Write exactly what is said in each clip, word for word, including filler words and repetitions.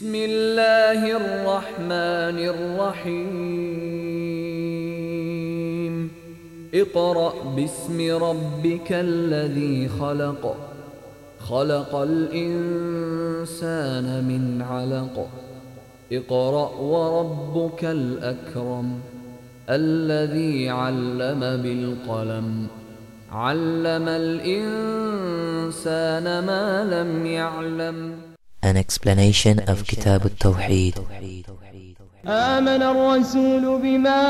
بسم الله الرحمن الرحيم اقرأ باسم ربك الذي خلق خلق الإنسان من علق اقرأ وربك الأكرم الذي علم بالقلم علم الإنسان ما لم يعلم. An explanation of Kitab al-Tawheed. آمن الرسول بما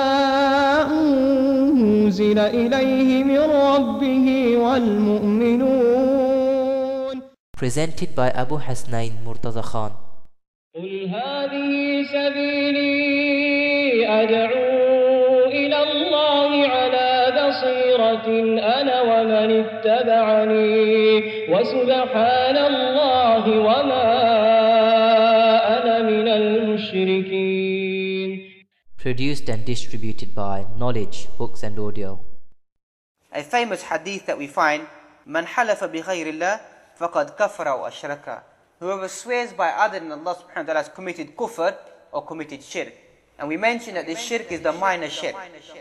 أنزل إليه من ربه والمؤمنون. Presented by Abu Hasnain Murtaza Khan. قل هذه سبيلي أدعو إلى الله على بصيرة أنا ومن اتبعني وسبحان الله وما أنا من المشركين. Produced and distributed by Knowledge Books and Audio. A famous hadith that we find, من حلف بغير الله فقد كفر أو أشرك. Whoever swears by other than Allah subhanahu wa ta'ala has committed kufr or committed shirk. And we mentioned that this shirk is the minor shirk.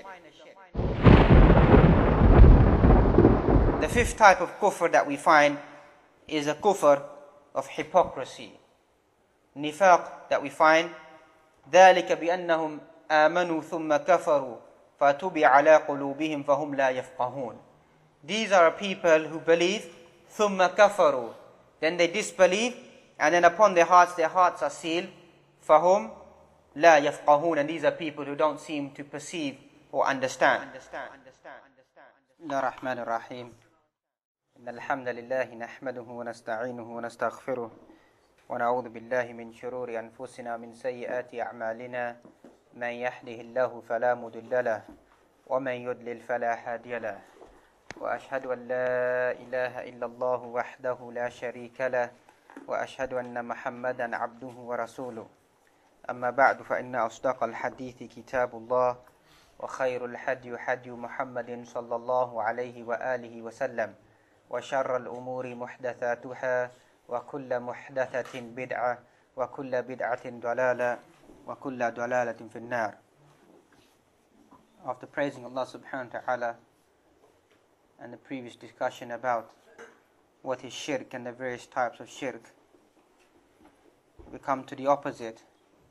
The fifth type of kufr that we find is a kufr of hypocrisy. Nifaq that we find, ذلك بأنهم آمنوا ثم كفروا فَتُبِعَ عَلَى قُلُوبِهِمْ فَهُمْ لَا يَفْقَهُونَ. These are people who believe, ثُمَّ كَفَرُوا, then they disbelieve, and then upon their hearts, their hearts are sealed, فَهُمْ لَا يَفْقَهُونَ. And these are people who don't seem to perceive or understand. بسم الله الرحمن الرحيم. إن الحمد لله نحمده ونستعينه ونستغفره ونعوذ بالله من شرور أنفسنا من سيئات أعمالنا. من يهده الله فلا مضل له ومن يضلل فلا هادي له وأشهد أن لا إله إلا الله وحده لا شريك له وأشهد أن محمدا عبده ورسوله. أما بعد فإن أصدق الحديث كتاب الله وخير الهدي هدي محمد صلى الله عليه وآله وسلم وشر الأمور محدثاتها وكل محدثة بدعة وكل بدعة ضلالة وَكُلَّ دُعْلَالَةٍ فِي النَّارِ. After praising Allah subhanahu wa ta'ala and the previous discussion about what is shirk and the various types of shirk, we come to the opposite.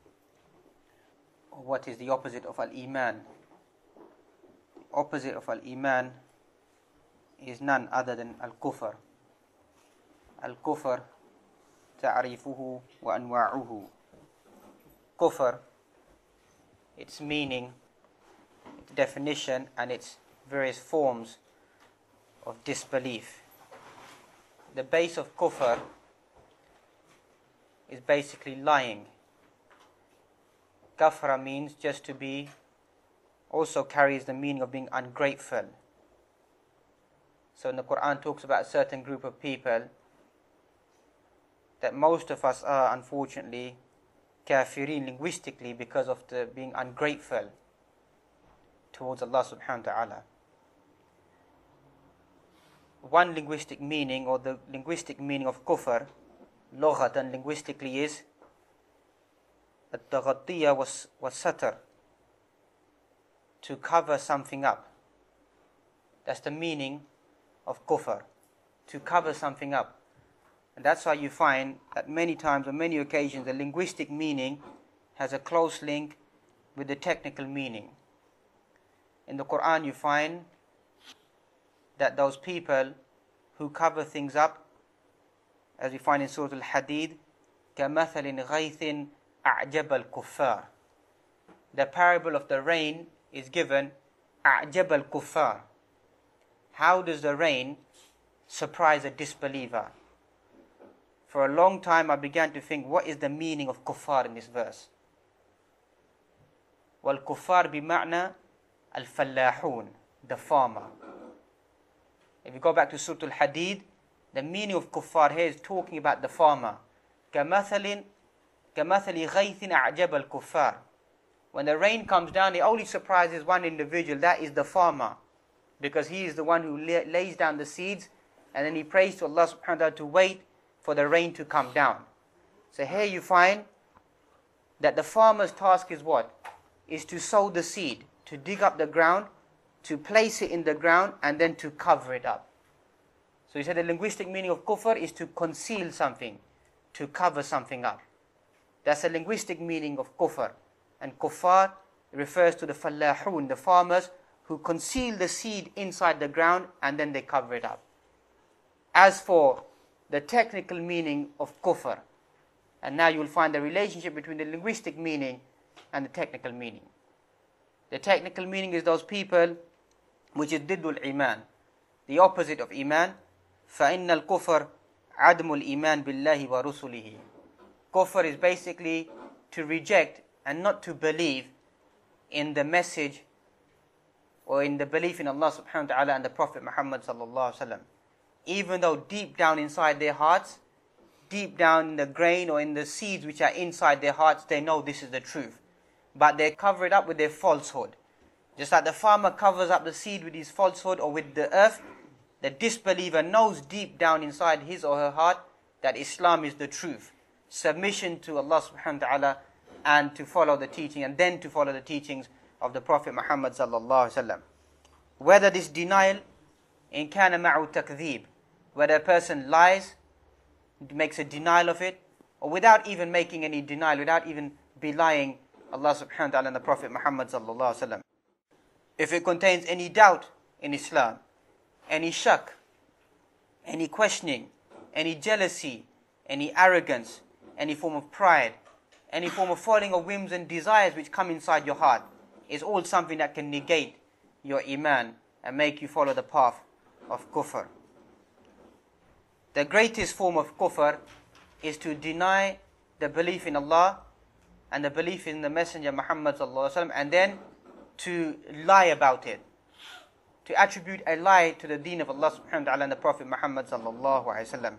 What is the opposite of al-Iman? The opposite of al-Iman is none other than al-Kufr. Al-Kufr ta'rifuhu wa anwa'uhu. Kufr, its meaning, its definition, and its various forms of disbelief. The base of kufr is basically lying. Kafra means just to be, also carries the meaning of being ungrateful. So when the Quran talks about a certain group of people, that most of us are, unfortunately, kafirin linguistically because of the being ungrateful towards Allah subhanahu wa ta'ala. One linguistic meaning, or the linguistic meaning of kufr, lughatan linguistically, is at-taghatiyya was satr, to cover something up. That's the meaning of kufr, to cover something up. And that's why you find that many times, on many occasions, the linguistic meaning has a close link with the technical meaning. In the Quran, you find that those people who cover things up, as we find in Surah Al-Hadid, كَمَثَلٍ غَيْثٍ أَعْجَبَ الْكُفَّارِ. The parable of the rain is given, أَعْجَبَ الْكُفَّارِ. How does the rain surprise a disbeliever? For a long time I began to think, what is the meaning of kuffar in this verse? Well, kuffar bima'na al-fallahun, the farmer. If you go back to Surah Al-Hadid, the meaning of kuffar here is talking about the farmer. كَمَثَلٍ كَمَثَلِ غَيْثٍ أَعْجَبَ الْكُفَّارِ. When the rain comes down, it only surprises one individual, that is the farmer. Because he is the one who lays down the seeds, and then he prays to Allah subhanahu wa ta'ala to wait for the rain to come down. So here you find that the farmer's task is what? Is to sow the seed, to dig up the ground, to place it in the ground, and then to cover it up. So he said the linguistic meaning of kufr is to conceal something, to cover something up. That's the linguistic meaning of kufr. And kuffar refers to the fallahun, the farmers who conceal the seed inside the ground and then they cover it up. As for the technical meaning of kufr, and now you'll find the relationship between the linguistic meaning and the technical meaning. The technical meaning is those people which is diddul iman, the opposite of iman. فَإِنَّ الْكُفْرَ عَدْمُ الْإِيمَانِ بِاللَّهِ وَرُسُلِهِ. Kufr is basically to reject and not to believe in the message or in the belief in Allah subhanahu wa ta'ala and the Prophet Muhammad sallallahu alaihi wasallam. Even though deep down inside their hearts, deep down in the grain or in the seeds which are inside their hearts, they know this is the truth. But they cover it up with their falsehood. Just like the farmer covers up the seed with his falsehood or with the earth, the disbeliever knows deep down inside his or her heart that Islam is the truth. Submission to Allah subhanahu wa ta'ala and to follow the teaching, and then to follow the teachings of the Prophet Muhammad sallallahu alaihi wasallam. Whether this denial in kana ma'u takdhib, whether a person lies, makes a denial of it, or without even making any denial, without even belying Allah subhanahu wa ta'ala and the Prophet Muhammad sallallahu alaihi wasallam. If it contains any doubt in Islam, any shak, any questioning, any jealousy, any arrogance, any form of pride, any form of following of whims and desires which come inside your heart, is all something that can negate your iman and make you follow the path of kufr. The greatest form of kufr is to deny the belief in Allah and the belief in the Messenger Muhammad sallallahu alaihi wasallam, and then to lie about it, to attribute a lie to the deen of Allah subhanahu wa ta'ala and the Prophet Muhammad sallallahu alaihi wasallam.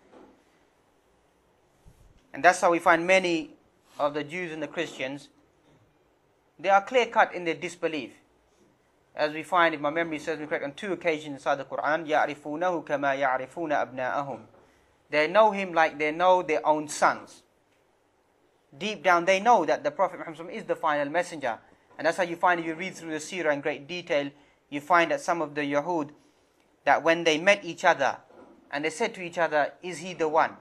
And that's how we find many of the Jews and the Christians, they are clear-cut in their disbelief. As we find, if my memory serves me correct, on two occasions inside the Quran, يَعْرِفُونَهُ كَمَا يَعْرِفُونَ أَبْنَاءَهُم. They know him like they know their own sons. Deep down they know that the Prophet Muhammad is the final messenger. And that's how you find, if you read through the seerah in great detail, you find that some of the Yahud, that when they met each other, and they said to each other, is he the one?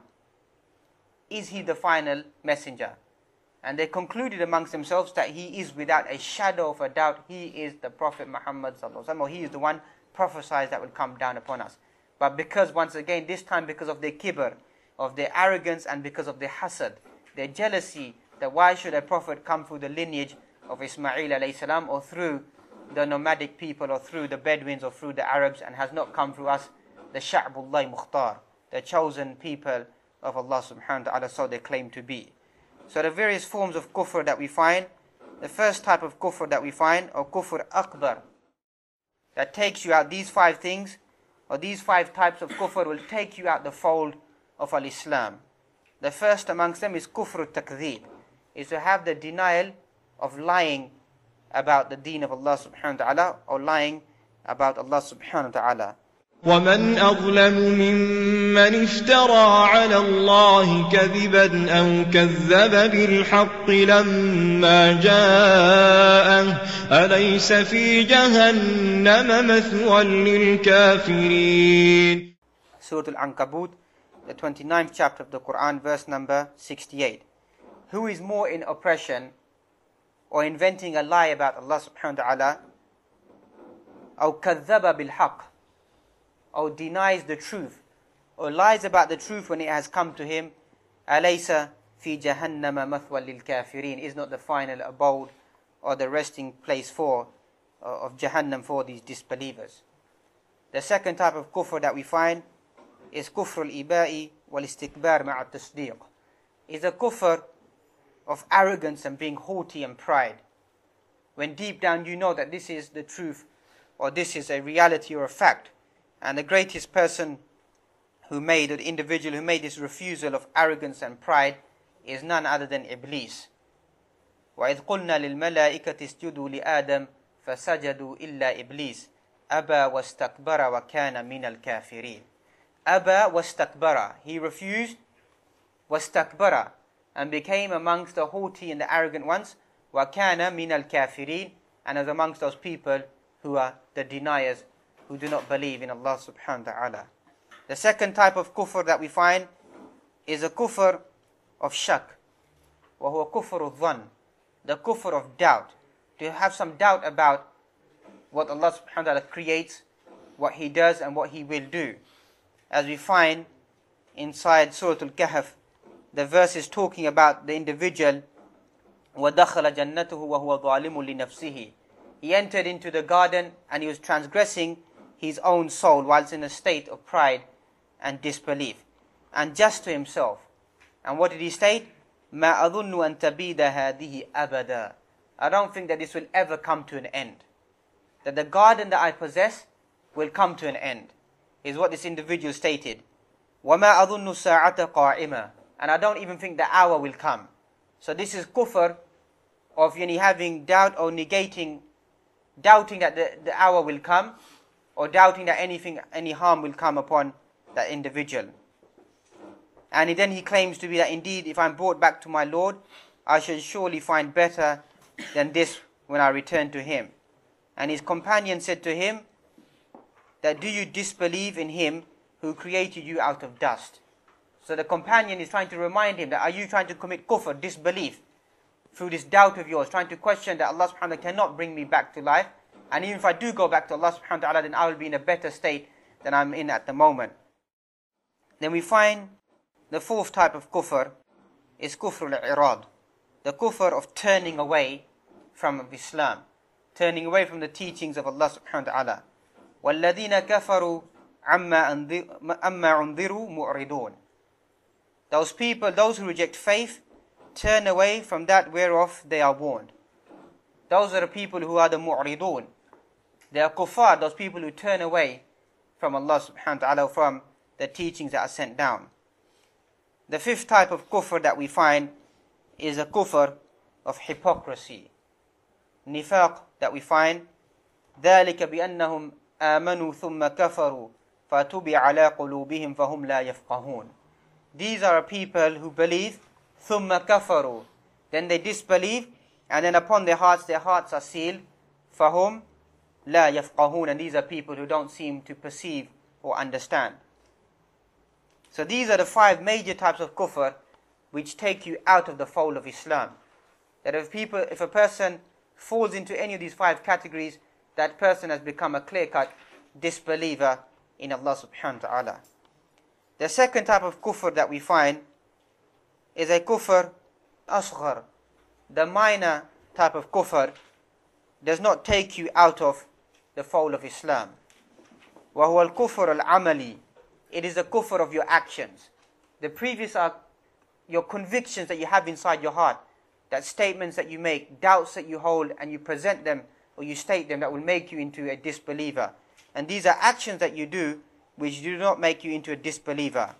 Is he the final messenger? And they concluded amongst themselves that he is, without a shadow of a doubt, he is the Prophet Muhammad sallallahu alaihi wasallam, or he is the one prophesied that will come down upon us. But because, once again, this time because of their kibr, of their arrogance, and because of their hasad, their jealousy, that why should a prophet come through the lineage of Ismail alayhi salam, or through the nomadic people, or through the Bedouins, or through the Arabs, and has not come through us, the Sha'bullah Mukhtar, the chosen people of Allah subhanahu wa ta'ala, so they claim to be. So the various forms of kufr that we find, the first type of kufr that we find, or kufr akbar, that takes you out, these five things, or these five types of kufr will take you out the fold of al-Islam. The first amongst them is kufr takdhib, is to have the denial of lying about the deen of Allah subhanahu wa ta'ala, or lying about Allah subhanahu wa ta'ala. وَمَنْ أَظْلَمُ مِمَّنِ افْتَرَى عَلَى اللَّهِ كَذِبًا أَوْ كَذَّبَ بِالْحَقِّ لَمَّا جَاءَهُ أَلَيْسَ فِي جَهَنَّمَ مَثْوًى لِلْكَافِرِينَ. Surah Al-Ankabut, the twenty-ninth chapter of the Quran, verse number sixty-eight. Who is more in oppression or inventing a lie about Allah subhanahu wa ta'ala, أَوْ كَذَّبَ بِالْحَقِّ, or denies the truth, or lies about the truth when it has come to him, أَلَيْسَ فِي جَهَنَّمَ مَثْوًى لِلْكَافِرِينَ, is not the final abode or the resting place for uh, of Jahannam for these disbelievers. The second type of kufr that we find is kufr al-iba'i wal-istikbar ma'a tasdiq, is a kufr of arrogance and being haughty and pride, when deep down you know that this is the truth, or this is a reality or a fact. And the greatest person who made, or the individual who made this refusal of arrogance and pride, is none other than Iblis. وَإِذْ قُلْنَا لِلْمَلَائِكَةِ اسْجُدُوا لِآدَمَ فَسَجَدُوا إِلَّا إِبْلِيسَ أَبَى وَاسْتَكْبَرَ وَكَانَ مِنَ الْكَافِرِينَ. أَبَى وَاسْتَكْبَرَ, he refused, وَاسْتَكْبَرَ, and became amongst the haughty and the arrogant ones. وَكَانَ مِنَ الْكَافِرِينَ, and as amongst those people who are the deniers, who do not believe in Allah subhanahu wa ta'ala. The second type of kufr that we find is a kufr of shak, وَهُوَ كُفْرُ الظَّنِّ, the kufr of doubt, to have some doubt about what Allah subhanahu wa ta'ala creates, what He does and what He will do. As we find inside Surah Al-Kahf, the verse is talking about the individual, وَدَخَلَ جَنَّتُهُ وَهُوَ ظَالِمٌ لِنَفْسِهِ. He entered into the garden and he was transgressing his own soul whilst in a state of pride and disbelief, and just to himself. And what did he state? مَا أَظُنُّ أَن تَبِيدَ هَذِهِ أَبَدًا. I don't think that this will ever come to an end. That the garden that I possess will come to an end, is what this individual stated. وَمَا أَظُنُّ السَّاعَةَ قَائِمًا. And I don't even think the hour will come. So this is kufr of yani, having doubt or negating, doubting that the, the hour will come, or doubting that anything, any harm will come upon that individual. And then he claims to be that indeed, if I'm brought back to my Lord, I shall surely find better than this when I return to Him. And his companion said to him that, do you disbelieve in Him who created you out of dust? So the companion is trying to remind him that, are you trying to commit kufr, disbelief, through this doubt of yours, trying to question that Allah subhanahu wa ta'ala cannot bring me back to life, and even if I do go back to Allah subhanahu wa ta'ala, then I will be in a better state than I'm in at the moment. Then we find the fourth type of kufr is kufr al-i'rad, the kufr of turning away from Islam, turning away from the teachings of Allah subhanahu wa ta'ala. وَالَّذِينَ كَفَرُوا عَمَّا أُنذِرُوا مُعْرِضُونَ. Those people, those who reject faith, turn away from that whereof they are warned. Those are the people who are the mu'ridun. They are kuffar, those people who turn away from Allah subhanahu wa ta'ala, from the teachings that are sent down. The fifth type of kufr that we find is a kufr of hypocrisy, nifaq, that we find. ذَلِكَ بِأَنَّهُمْ آمَنُوا ثُمَّ كَفَرُوا فَتُبِعَ عَلَىٰ قُلُوبِهِمْ فَهُمْ لَا يَفْقَهُونَ. These are people who believe, ثُمَّ كَفَرُوا, then they disbelieve, and then upon their hearts, their hearts are sealed. فَهُمْ لَا يَفْقَهُونَ. And these are people who don't seem to perceive or understand. So these are the five major types of kufr which take you out of the fold of Islam. That if people, if a person falls into any of these five categories, that person has become a clear-cut disbeliever in Allah subhanahu wa ta'ala. The second type of kufr that we find is a kufr asghar. The minor type of kufr does not take you out of the fold of Islam. وَهُوَ الْكُفْرُ الْعَمَلِي. It is the kufr of your actions. The previous are your convictions that you have inside your heart, that statements that you make, doubts that you hold, and you present them or you state them, that will make you into a disbeliever. And these are actions that you do which do not make you into a disbeliever.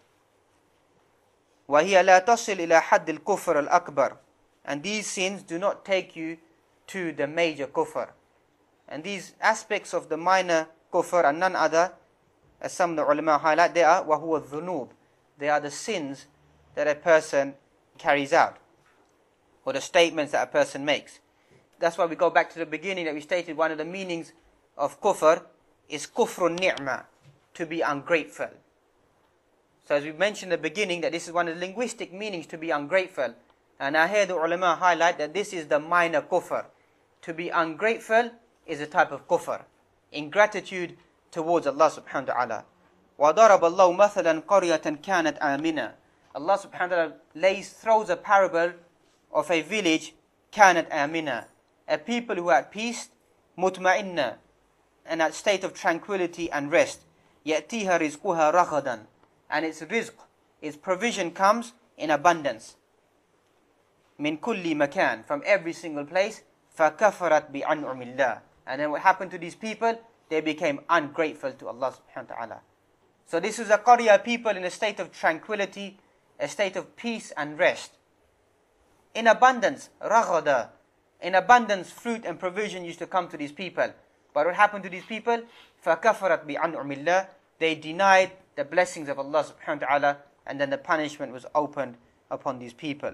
وَهِيَ لَا تَصِلْ إِلَى حَدِّ الْكُفْرِ الْأَكْبَرِ. And these sins do not take you to the major kufr. And these aspects of the minor kufr are none other, as some of the ulama highlight, they are وَهُوَ الذُّنُوب. They are the sins that a person carries out, or the statements that a person makes. That's why we go back to the beginning that we stated one of the meanings of kufr is kufrun ni'mah, to be ungrateful. So as we mentioned in the beginning, that this is one of the linguistic meanings, to be ungrateful. And I hear the ulama highlight that this is the minor kufr. To be ungrateful is a type of kufr, ingratitude towards Allah subhanahu wa ta'ala. وَضَرَبَ اللَّهُ مَثَلًا قَرْيَةً كَانَتْ آمِنًا. Allah subhanahu wa ta'ala lays, throws a parable of a village, كَانَتْ آمِنًا, a people who had peace, مُطْمَئِنَّا, and that state of tranquility and rest. يَأْتِيهَا رِزْقُهَا رَغَدًا. And its rizq, its provision comes in abundance. مِنْ كُلِّ مَكَانٍ, from every single place. فَكَفَرَتْ بِأَنْعُمِ اللَّهِ. And then what happened to these people? They became ungrateful to Allah subhanahu wa ta'ala. So this is a Qarya people in a state of tranquility, a state of peace and rest. In abundance, raghada, in abundance, fruit and provision used to come to these people. But what happened to these people? فَكَفَرَتْ بِأَنْعُمِ اللَّهِ. They denied the blessings of Allah subhanahu wa ta'ala, and then the punishment was opened upon these people.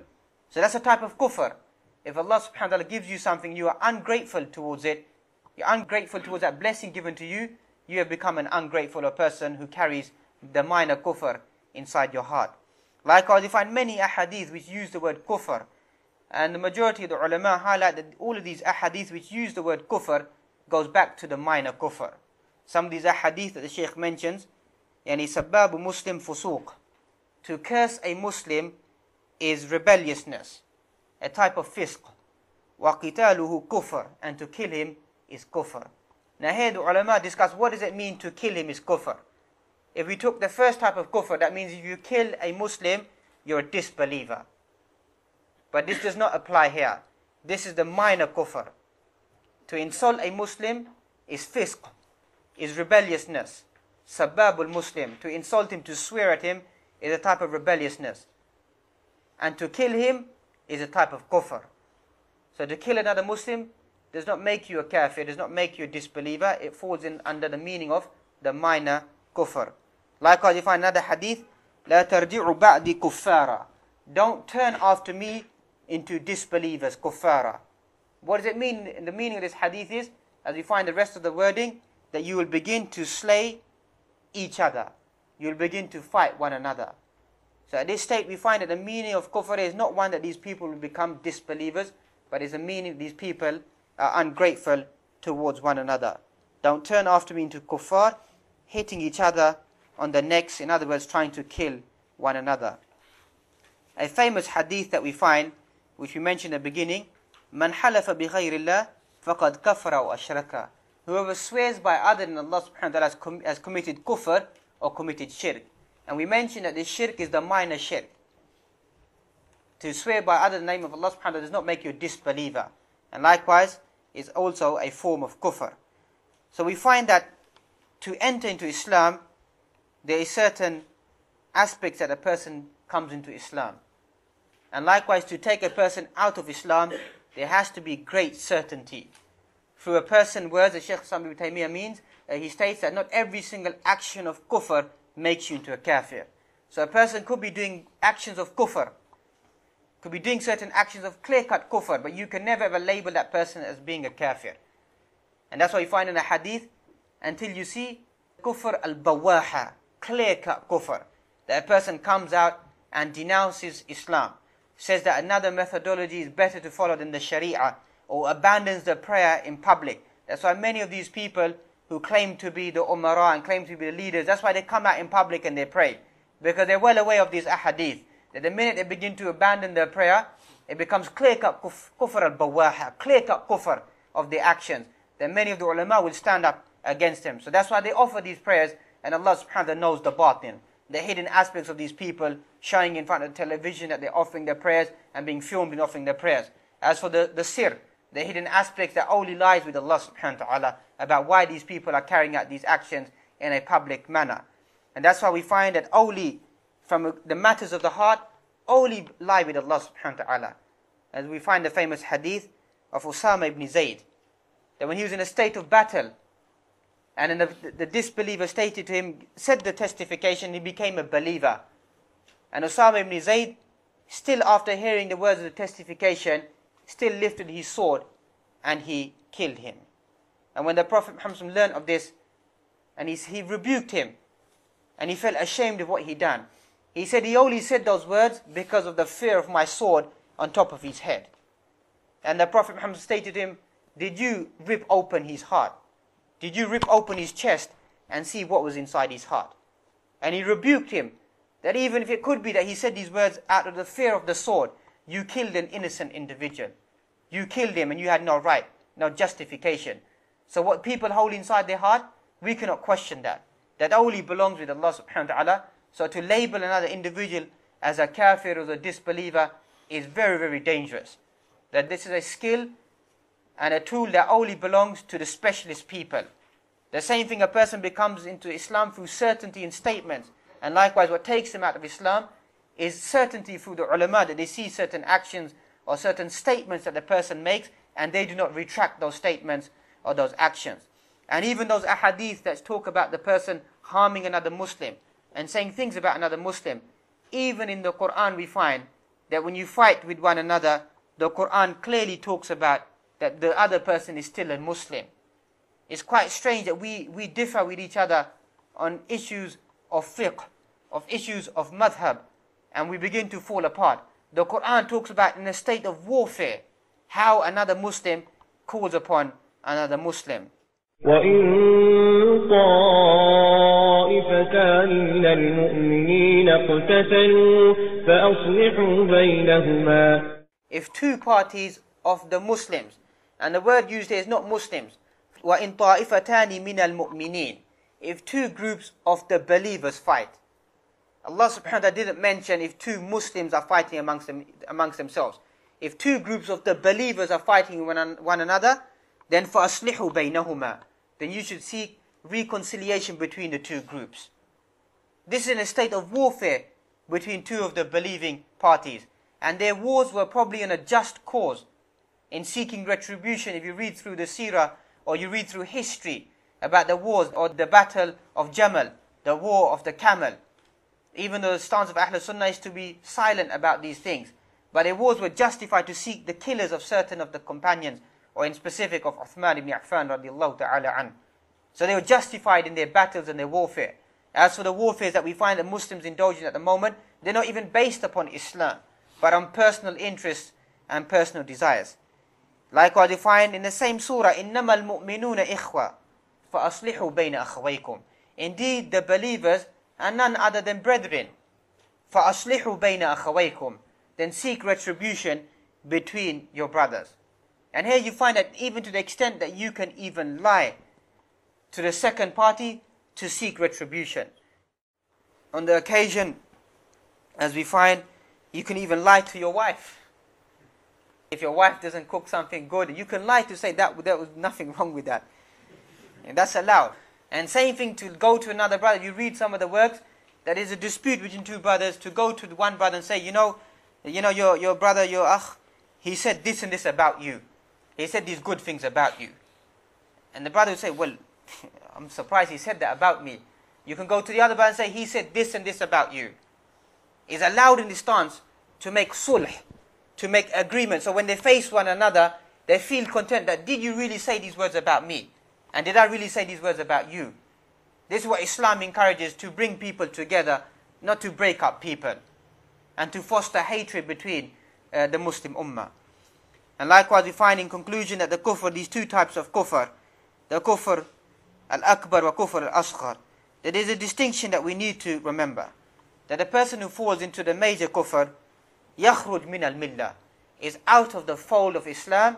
So that's a type of kufr. If Allah subhanahu wa ta'ala gives you something, you are ungrateful towards it, you're ungrateful towards that blessing given to you, you have become an ungrateful person who carries the minor kufr inside your heart. Likewise, you find many ahadith which use the word kufr. And the majority of the ulama highlight that all of these ahadith which use the word kufr goes back to the minor kufr. Some of these ahadith that the Shaykh mentions, yani sabbabu Muslim fusuq. To curse a Muslim is rebelliousness, a type of fisq. وَقِتَالُهُ kufr, and to kill him is kufr. Now here the ulama discuss what does it mean to kill him is kufr. If we took the first type of kufr, that means if you kill a Muslim, you're a disbeliever. But this does not apply here. This is the minor kufr. To insult a Muslim is fisq, is rebelliousness. Sababul Muslim, to insult him, to swear at him, is a type of rebelliousness. And to kill him is a type of kufr. So to kill another Muslim does not make you a kafir, does not make you a disbeliever. It falls in under the meaning of the minor kufr. Likewise, you find another hadith, لا ترجعوا بعدي كفارا. Don't turn after me into disbelievers, kuffara. What does it mean? The meaning of this hadith is, as we find the rest of the wording, that you will begin to slay each other. You will begin to fight one another. So at this state we find that the meaning of kufr is not one that these people will become disbelievers, but is the meaning these people are ungrateful towards one another. Don't turn after me into kuffar, hitting each other on the necks, in other words trying to kill one another. A famous hadith that we find, which we mentioned at the beginning, Man halafa bi ghayrillah faqad kafara wa ashraka. Whoever swears by other than Allah subhanahu wa ta'ala has, com has committed kufr or committed shirk. And we mentioned that this shirk is the minor shirk. To swear by other than the name of Allah subhanahu wa ta'ala does not make you a disbeliever. And likewise, is also a form of kufr. So we find that to enter into Islam, there is certain aspects that a person comes into Islam. And likewise, to take a person out of Islam, there has to be great certainty. Through a person's words, as Shaykh Islam Ibn Taymiyyah means, uh, he states that not every single action of kufr makes you into a kafir. So a person could be doing actions of kufr, could be doing certain actions of clear-cut kufr, but you can never ever label that person as being a kafir. And that's why you find in a hadith, until you see kufr al-bawaha, clear-cut kufr, that a person comes out and denounces Islam, says that another methodology is better to follow than the Sharia, or abandons the prayer in public. That's why many of these people who claim to be the umara and claim to be the leaders, that's why they come out in public and they pray. Because they're well aware of these ahadith, that the minute they begin to abandon their prayer, it becomes clear-cut kufr al-bawaha, clear-cut kufr of the actions. Then many of the ulama will stand up against them. So that's why they offer these prayers, and Allah subhanahu wa ta'ala knows the batin, the hidden aspects of these people, showing in front of the television that they're offering their prayers and being filmed in offering their prayers. As for the, the sir, the hidden aspects, that only lies with Allah subhanahu wa ta'ala about why these people are carrying out these actions in a public manner. And that's why we find that only from the matters of the heart, only lie with Allah subhanahu wa ta'ala. As we find the famous hadith of Usama ibn Zayd, that when he was in a state of battle, and the, the disbeliever stated to him, said the testification, he became a believer. And Usama ibn Zayd, still after hearing the words of the testification, still lifted his sword and he killed him. And when the Prophet Muhammad learned of this, and he, he rebuked him, and he felt ashamed of what he done. He said he only said those words because of the fear of my sword on top of his head. And the Prophet Muhammad stated to him, did you rip open his heart? Did you rip open his chest and see what was inside his heart? And he rebuked him, that even if it could be that he said these words out of the fear of the sword, you killed an innocent individual. You killed him and you had no right, no justification. So what people hold inside their heart, we cannot question that. That only belongs with Allah subhanahu wa ta'ala. So to label another individual as a kafir or a disbeliever is very, very dangerous. That this is a skill and a tool that only belongs to the specialist people. The same thing, a person becomes into Islam through certainty in statements. And likewise, what takes them out of Islam is certainty through the ulama, that they see certain actions or certain statements that the person makes, and they do not retract those statements or those actions. And even those ahadith that talk about the person harming another Muslim and saying things about another Muslim, even in the Quran we find that when you fight with one another, the Quran clearly talks about that the other person is still a Muslim. It's quite strange that we, we differ with each other on issues of fiqh, of issues of madhab, and we begin to fall apart. The Quran talks about in a state of warfare, how another Muslim calls upon another Muslim. وَإِن طَائِفَتَانِ مِنَ الْمُؤْمِنِينَ اقْتَتَلُوا فَأَصْلِحُوا بَيْنَهُمَا. If two parties of the Muslims, and the word used here is not Muslims, وَإِن طَائِفَتَانِ مِنَ الْمُؤْمِنِينَ, if two groups of the believers fight. Allah subhanahu wa ta'ala didn't mention if two Muslims are fighting amongst them, amongst themselves. If two groups of the believers are fighting one, one another, then فَأَصْلِحُوا بَيْنَهُمَا, then you should seek reconciliation between the two groups. This is in a state of warfare between two of the believing parties. And their wars were probably in a just cause, in seeking retribution. If you read through the seerah, or you read through history about the wars, or the battle of Jamal, the war of the camel, even though the stance of Ahl Sunnah is to be silent about these things, but their wars were justified to seek the killers of certain of the companions, or in specific of Uthman ibn Affan radiallahu ta'ala an. So they were justified in their battles and their warfare. As for the warfares that we find the Muslims indulging at the moment, they're not even based upon Islam, but on personal interests and personal desires. Likewise we find in the same surah, إِنَّمَا الْمُؤْمِنُونَ إِخْوَةً فَأَصْلِحُوا بَيْنَ أَخَوَيْكُمْ. Indeed, the believers are none other than brethren. فَأَصْلِحُوا بَيْنَ أَخَوَيْكُمْ. Then seek retribution between your brothers. And here you find that even to the extent that you can even lie to the second party to seek retribution. On the occasion, as we find, you can even lie to your wife. If your wife doesn't cook something good, you can lie to say that there was nothing wrong with that. And that's allowed. And same thing to go to another brother. You read some of the works, that is a dispute between two brothers, to go to one brother and say, you know, you know, your, your brother, your akh, he said this and this about you. He said these good things about you. And the brother will say, well, I'm surprised he said that about me. You can go to the other brother and say, he said this and this about you. It's allowed in this stance to make sulh, to make agreement. So when they face one another, they feel content that, did you really say these words about me? And did I really say these words about you? This is what Islam encourages, to bring people together, not to break up people, and to foster hatred between uh, the Muslim ummah. And likewise we find in conclusion that the kufr, these two types of kufr, the kufr al-akbar wa kufr al-asghar, that there is a distinction that we need to remember. That a person who falls into the major kufr, yakhruj min al-millah, is out of the fold of Islam,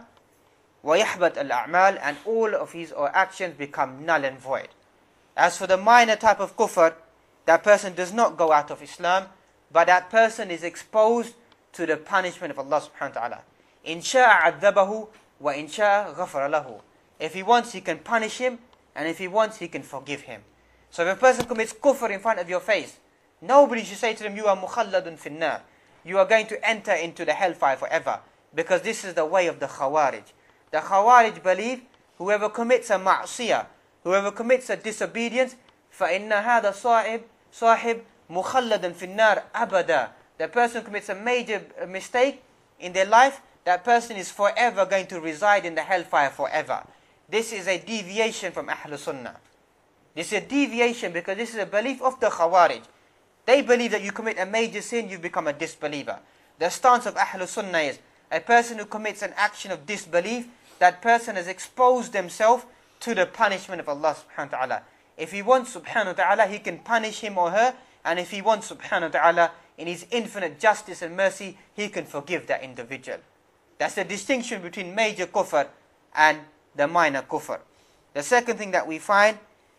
wa yahbat al-a'mal, and all of his or actions become null and void. As for the minor type of kufr, that person does not go out of Islam, but that person is exposed to the punishment of Allah subhanahu wa ta'ala. In sha'a adhabahu wa in sha'a ghafara lahu. If he wants, he can punish him, and if he wants, he can forgive him. So if a person commits kufr in front of your face, nobody should say to them, you are mukhalladun finnar. You are going to enter into the hellfire forever, because this is the way of the Khawarij. The Khawarij believe whoever commits a ma'siyah, whoever commits a disobedience, فَإِنَّ هَذَا صَاحِبْ صَاحِبْ مُخَلَّدًا فِي النَّارِ أَبَدًا. The person who commits a major mistake in their life, that person is forever going to reside in the hellfire forever. This is a deviation from Ahl Sunnah. This is a deviation because this is a belief of the Khawarij. They believe that you commit a major sin, you become a disbeliever. The stance of Ahl Sunnah is, a person who commits an action of disbelief, that person has exposed themselves to the punishment of Allah subhanahu wa ta'ala. If he wants subhanahu wa ta'ala, he can punish him or her, and if he wants subhanahu wa ta'ala, in his infinite justice and mercy, he can forgive that individual. That's the distinction between major kufr and the minor kufr. The second thing that we find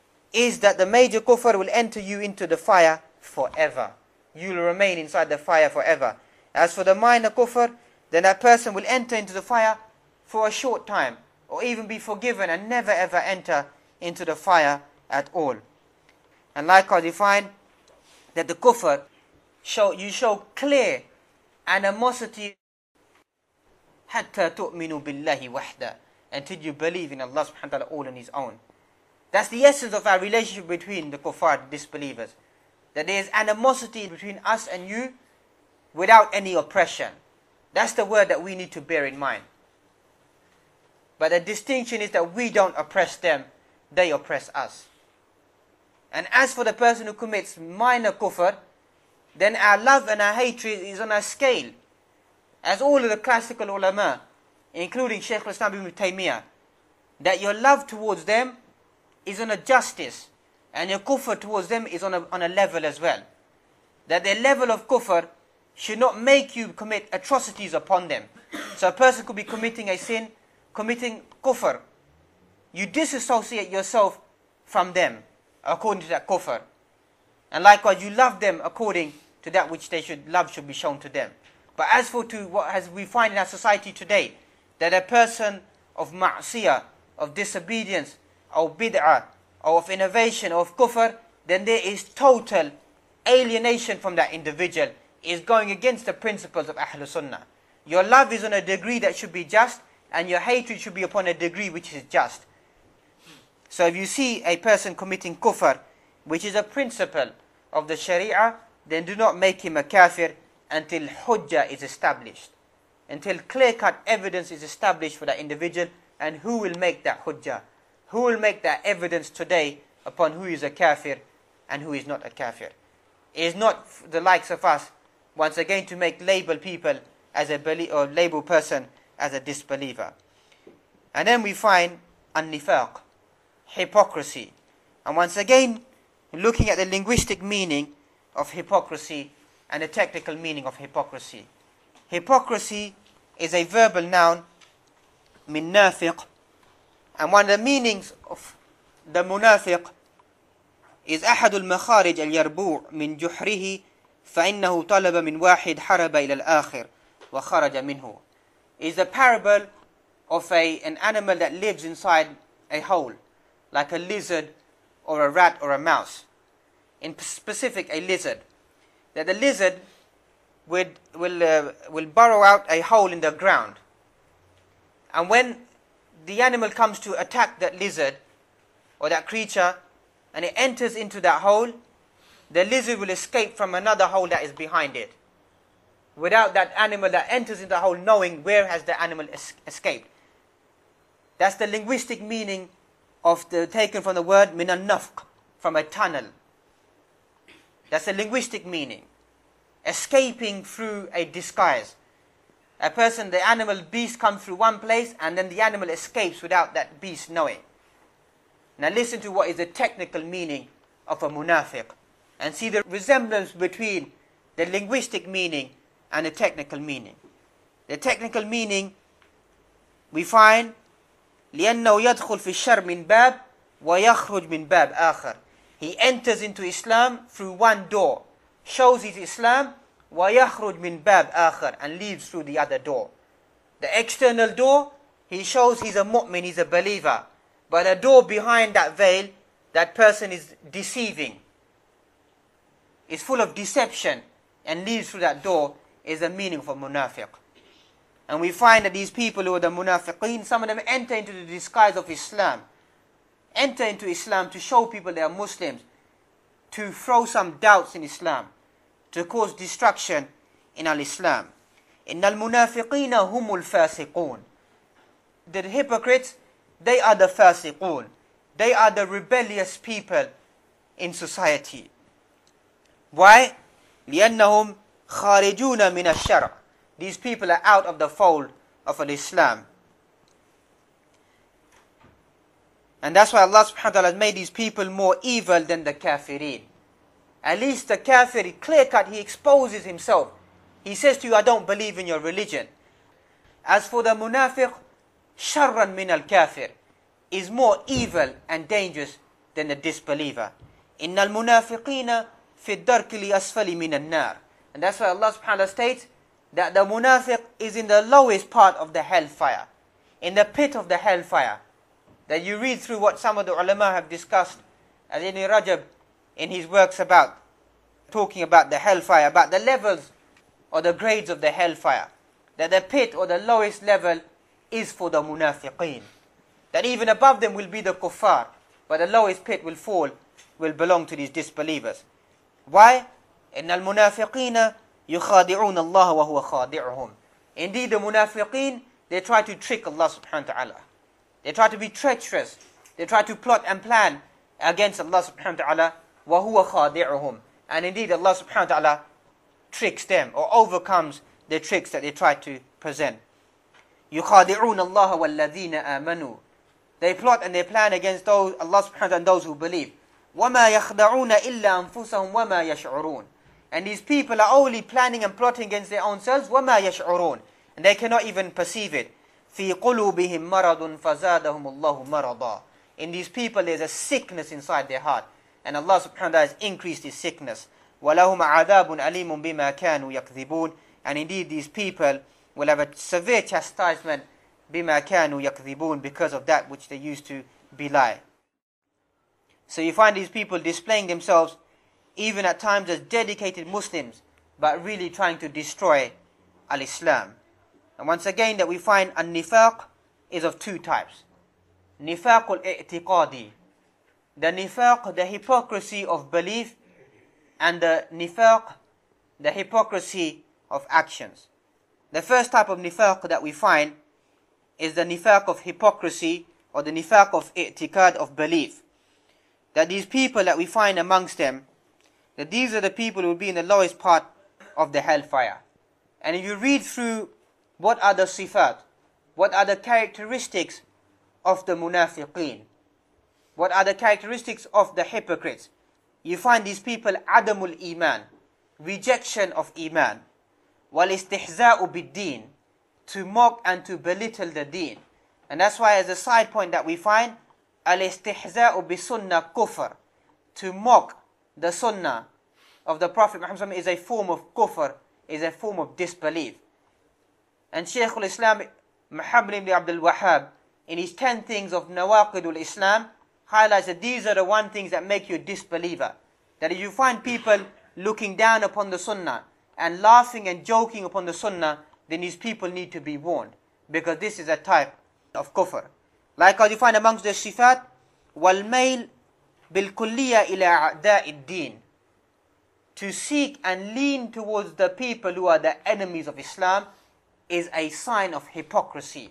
is that the major kufr will enter you into the fire forever. You will remain inside the fire forever. As for the minor kufr, then that person will enter into the fire for a short time, or even be forgiven and never ever enter into the fire at all. And likewise you find that the kufr, show, you show clear animosity حَتَّى تُؤْمِنُوا بِاللَّهِ وَحْدًا, until you believe in Allah subhanahu wa ta'ala all on His own. That's the essence of our relationship between the kuffar, the disbelievers. That there is animosity between us and you, without any oppression. That's the word that we need to bear in mind. But the distinction is that we don't oppress them, they oppress us. And as for the person who commits minor kufr, then our love and our hatred is on a scale. As all of the classical ulama, including Shaykh al-Islam ibn Taymiyyah, that your love towards them is on a justice, and your kufr towards them is on a, on a level as well. That their level of kufr should not make you commit atrocities upon them. So a person could be committing a sin, committing kufr. You disassociate yourself from them according to that kufr. And likewise, you love them according to that which they should love should be shown to them. But as for to what as we find in our society today, that a person of ma'siyah, of disobedience, of bid'ah, or of innovation, or of kufr, then there is total alienation from that individual. It is going against the principles of Ahlul Sunnah. Your love is on a degree that should be just, and your hatred should be upon a degree which is just. So if you see a person committing kufr, which is a principle of the Sharia, then do not make him a kafir until hujjah is established. Until clear-cut evidence is established for that individual. And who will make that hujjah? Who will make that evidence today upon who is a kafir and who is not a kafir? It is not the likes of us, once again, to make label people as a belie- or label person as a disbeliever. And then we find an-nifaq, hypocrisy. And once again, looking at the linguistic meaning of hypocrisy and the technical meaning of hypocrisy. Hypocrisy is a verbal noun, min nafiq, and one of the meanings of the munafiq is أحد المخارج اليربوع من جحره فإنه طلب من واحد حرب إلى الآخر وخرج منه. Is the parable of a, an animal that lives inside a hole, like a lizard or a rat or a mouse. In specific, a lizard. That the lizard would, will, uh, will burrow out a hole in the ground. And when the animal comes to attack that lizard or that creature, and it enters into that hole, the lizard will escape from another hole that is behind it, without that animal that enters into the hole knowing where has the animal es- escaped. That's the linguistic meaning of the taken from the word min al-nafq, from a tunnel. That's the linguistic meaning. Escaping through a disguise. A person, the animal, beast comes through one place and then the animal escapes without that beast knowing. Now listen to what is the technical meaning of a munafiq and see the resemblance between the linguistic meaning and the technical meaning. The technical meaning we find لأنه يدخل في الشر من باب ويخرج من باب آخر. He enters into Islam through one door, shows his Islam, ويخرج من باب آخر, and leaves through the other door. The external door, he shows he's a mu'min, he's a believer. But the door behind that veil, that person is deceiving, is full of deception, and leaves through that door, is the meaning of a munafiq. And we find that these people who are the munafiqeen, some of them enter into the disguise of Islam. Enter into Islam to show people they are Muslims, to throw some doubts in Islam, to cause destruction in al-Islam. إِنَّ الْمُنَافِقِينَ هُمُ الْفَاسِقُونَ. The hypocrites, they are the fasiqun. They are the rebellious people in society. Why? لِأَنَّهُمْ خَارِجُونَ مِنَ الشَّرْعِ. These people are out of the fold of al-Islam. And that's why Allah subhanahu wa ta'ala has made these people more evil than the kafirin. At least the kafir, clear cut, he exposes himself. He says to you, I don't believe in your religion. As for the munafiq, sharran min al-kafir, is more evil and dangerous than the disbeliever. Inna al-munafiqina fi ad-darki li asfali min an-nar. And that's why Allah subhanahu wa ta'ala states that the munafiq is in the lowest part of the hellfire, in the pit of the hellfire. That you read through what some of the ulama have discussed, as Ibn Rajab in his works about, talking about the hellfire, about the levels or the grades of the hellfire. That the pit or the lowest level is for the munafiqeen. That even above them will be the kuffar, but the lowest pit will fall, will belong to these disbelievers. Why? إِنَّ الْمُنَافِقِينَ يُخَادِعُونَ اللَّهَ وَهُوَ خَادِعُهُم. Indeed, the munafiqeen, they try to trick Allah subhanahu wa ta'ala. They try to be treacherous. They try to plot and plan against Allah subhanahu wa ta'ala. وَهُوَ خَادِعُهُم. And indeed, Allah subhanahu wa ta'ala tricks them or overcomes the tricks that they try to present. يُخَادِعُونَ اللَّهَ وَالَّذِينَ آمَنُوا. They plot and they plan against those, Allah subhanahu wa ta'ala, and those who believe. وَمَا يَخْدَعُونَ إِلَّا أَنفُسَهُمْ وَمَا يَشْعُرُونَ. And these people are only planning and plotting against their own selves. وَمَا يَشْعُرُونَ. And they cannot even perceive it. فِي قُلُوبِهِمْ مَرَضٌ فَزَادَهُمُ اللَّهُ مَرَضًا. In these people there's a sickness inside their heart. And Allah subhanahu wa ta'ala has increased this sickness. وَلَهُمْ عَذَابٌ أَلِيمٌ بِمَا كَانُوا يَكْذِبُونَ. And indeed these people will have a severe chastisement بِمَا كَانُوا يَكْذِبُونَ, because of that which they used to belie. So you find these people displaying themselves even at times as dedicated Muslims, but really trying to destroy al-Islam. And once again that we find an-nifaq is of two types. Nifaq al-i'tiqadi, the nifaq, the hypocrisy of belief, and the nifaq, the hypocrisy of actions. The first type of nifaq that we find is the nifaq of hypocrisy, or the nifaq of i'tiqad, of belief. That these people that we find amongst them, that these are the people who will be in the lowest part of the hellfire. And if you read through what are the sifat, what are the characteristics of the munafiqeen, what are the characteristics of the hypocrites, you find these people adamul iman, rejection of iman, wal istihza'u bid-deen, to mock and to belittle the deen. And that's why, as a side point that we find, al istihza'u bi sunnah kufr, to mock the sunnah of the Prophet Muhammad is a form of kufr, is a form of disbelief. And Shaykh al-Islam Muhammad ibn Abdul Wahhab, in his ten things of Nawaqidul Islam, highlights that these are the one things that make you a disbeliever. That if you find people looking down upon the sunnah and laughing and joking upon the sunnah, then these people need to be warned, because this is a type of kufr. Likewise you find amongst the sifat, wal-mail bil-kulliya ila a'da'i din, to seek and lean towards the people who are the enemies of Islam is a sign of hypocrisy.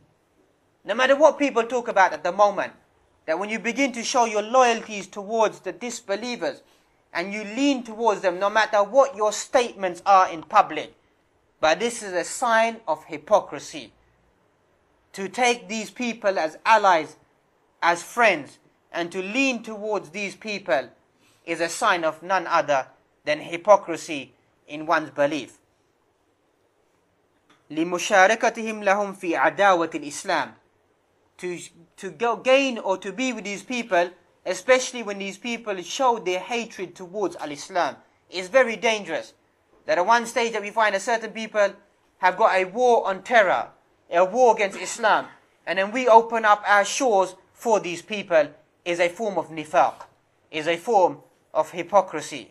No matter what people talk about at the moment, that when you begin to show your loyalties towards the disbelievers and you lean towards them, no matter what your statements are in public, but this is a sign of hypocrisy. To take these people as allies, as friends, and to lean towards these people is a sign of none other than hypocrisy in one's belief. لِمُشَارَكَتِهِمْ لَهُمْ فِي عَدَاوَةِ الْإِسْلَامِ. To, to go gain or to be with these people, especially when these people show their hatred towards al-Islam, is very dangerous. That at one stage that we find that certain people have got a war on terror, a war against Islam, and then we open up our shores for these people, is a form of nifaq, is a form of hypocrisy.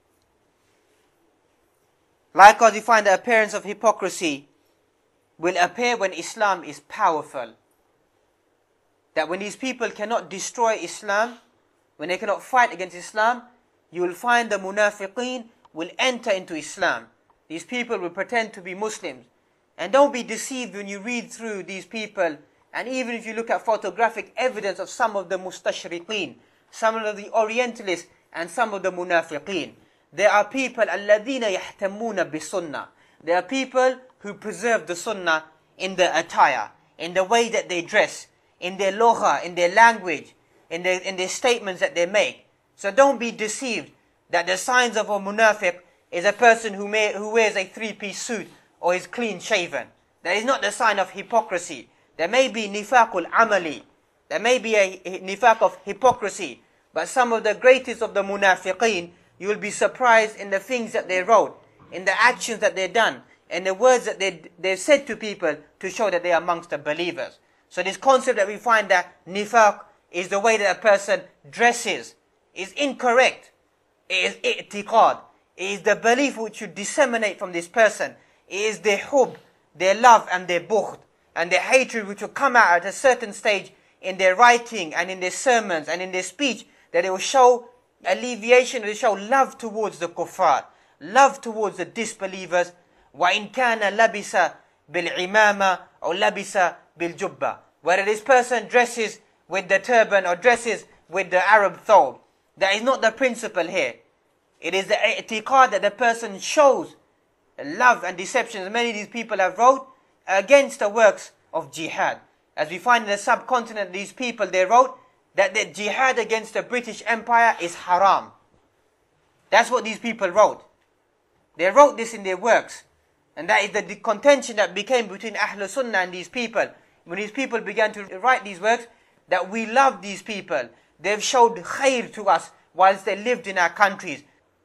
Likewise, we find the appearance of hypocrisy will appear when Islam is powerful. That when these people cannot destroy Islam, when they cannot fight against Islam, you will find the munafiqeen will enter into Islam. These people will pretend to be Muslims. And don't be deceived when you read through these people, and even if you look at photographic evidence of some of the mustashriqeen, some of the Orientalists, and some of the munafiqeen. There are people, الَّذِينَ يَحْتَمُّونَ بِالسُنَّةِ. There are people who preserve the sunnah in their attire, in the way that they dress, in their lugha, in their language, in their, in their statements that they make. So don't be deceived that the signs of a munafiq is a person who, may, who wears a three-piece suit or is clean shaven. That is not the sign of hypocrisy. There may be nifaqul amali, there may be a nifaq of hypocrisy, but some of the greatest of the munafiqeen, you will be surprised in the things that they wrote, in the actions that they've done, and the words that they, they've said to people to show that they are amongst the believers. So this concept that we find that nifaq is the way that a person dresses is incorrect. It is i'tiqad. It is the belief which you disseminate from this person. It is their hub, their love and their bughd, and their hatred which will come out at a certain stage in their writing and in their sermons and in their speech, that it will show alleviation, it will show love towards the kuffar, love towards the disbelievers. وَإِنْ كَانَ لَبِسَ بِالْعِمَامَةِ or لَبِسَ بِالْجُبَّةِ. Whether this person dresses with the turban or dresses with the Arab thawb, that is not the principle here. It is the i'tiqad that the person shows love and deception. Many of these people have wrote against the works of jihad. As we find in the subcontinent, these people, they wrote that the jihad against the British Empire is haram. That's what these people wrote. They wrote this in their works. And that is the, the contention that became between Ahlul Sunnah and these people. When these people began to write these works, that we love these people. They've showed khair to us whilst they lived in our countries.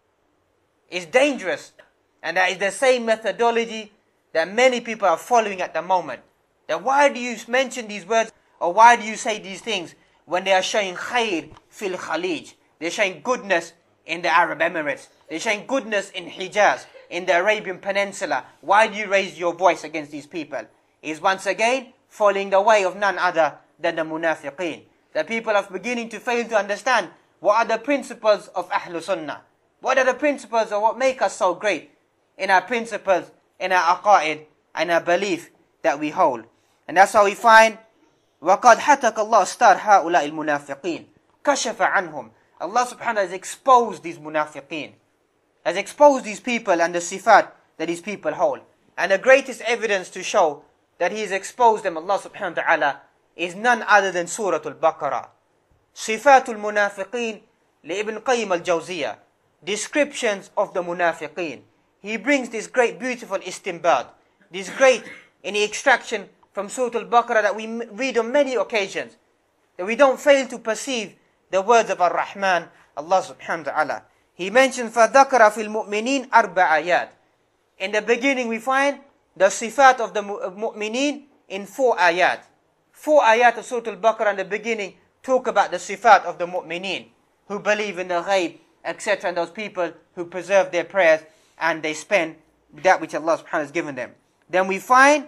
It's dangerous. And that is the same methodology that many people are following at the moment. That why do you mention these words, or why do you say these things when they are showing khair fil Khalij? They're showing goodness in the Arab Emirates. They're showing goodness in Hijaz, in the Arabian Peninsula. Why do you raise your voice against these people? Is once again following the way of none other than the munafiqeen. The people are beginning to fail to understand what are the principles of Ahlul Sunnah. What are the principles of what make us so great in our principles, in our aqaid, and our belief that we hold. And that's how we find وَقَدْ حَتَكَ اللَّهُ اسْتَارَ هَؤُلَاءِ الْمُنَافِقِينَ كَشَفَ عَنْهُمْ. Allah subhanahu wa ta'ala has exposed these munafiqeen, has exposed these people and the sifat that these people hold. And the greatest evidence to show that He has exposed them, Allah subhanahu wa ta'ala, is none other than Surah Al-Baqarah. Sifatul Munafiqeen li Ibn Qayyim al-Jawziyah. Descriptions of the munafiqeen. He brings this great beautiful istinbat, this great in the extraction from Surah Al-Baqarah that we read on many occasions, that we don't fail to perceive the words of Ar-Rahman, Allah subhanahu wa ta'ala. He mentioned فَذَكَرَ فِي الْمُؤْمِنِينَ أَرْبَعَ آيَاتٍ. In the beginning we find the sifat of the mu'mineen in four ayat. Four ayat of Surah Al-Baqarah in the beginning talk about the sifat of the mu'mineen, who believe in the ghaib, et cetera, and those people who preserve their prayers and they spend that which Allah subhanahu wa ta'ala has given them. Then we find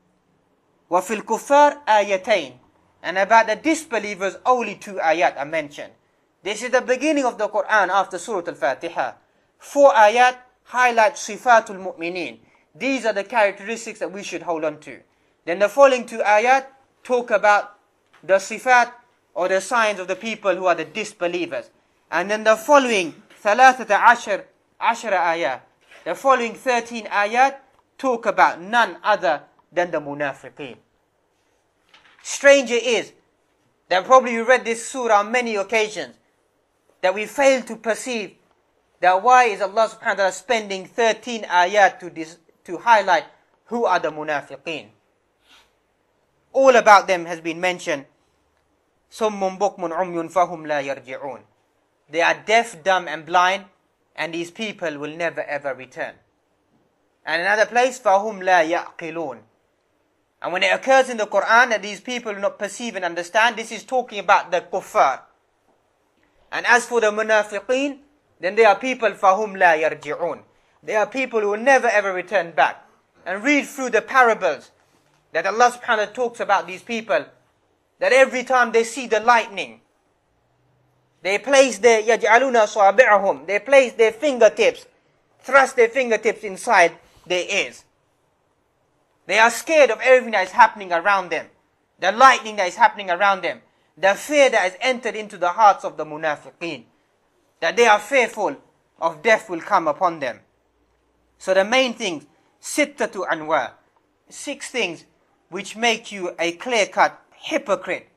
وَفِي الْكُفَّارِ آيَتَيْنِ. And about the disbelievers, only two ayat are mentioned. This is the beginning of the Quran after Surah Al-Fatiha. Four ayat highlight sifatul mu'mineen. These are the characteristics that we should hold on to. Then the following two ayat talk about the sifat or the signs of the people who are the disbelievers. And then the following ثلاثة عشر عشر ayat, the following thirteen ayat talk about none other than the munafiqeen. Stranger is that probably you read this surah on many occasions, that we fail to perceive that why is Allah subhanahu wa ta'ala spending thirteen ayat to, this, to highlight who are the munafiqeen. All about them has been mentioned. صُمٌّ بُكْمٌ عُمْيٌ فَهُمْ لَا يَرْجِعُونَ. They are deaf, dumb and blind, and these people will never ever return. And another place, فَهُمْ لَا يَعْقِلُونَ. And when it occurs in the Quran that these people will not perceive and understand, this is talking about the kuffar. And as for the munafiqeen, then they are people فَهُمْ لَا يَرْجِعُونَ. They are people who will never ever return back. And read through the parables that Allah subhanahu wa ta'ala talks about these people, that every time they see the lightning, they place their يَجْعَلُونَ صَابِعَهُمْ, they place their fingertips, thrust their fingertips inside their ears. They are scared of everything that is happening around them, the lightning that is happening around them, the fear that has entered into the hearts of the munafiqeen, that they are fearful of death will come upon them. So the main things, sittatu anwa, six things which make you a clear-cut hypocrite.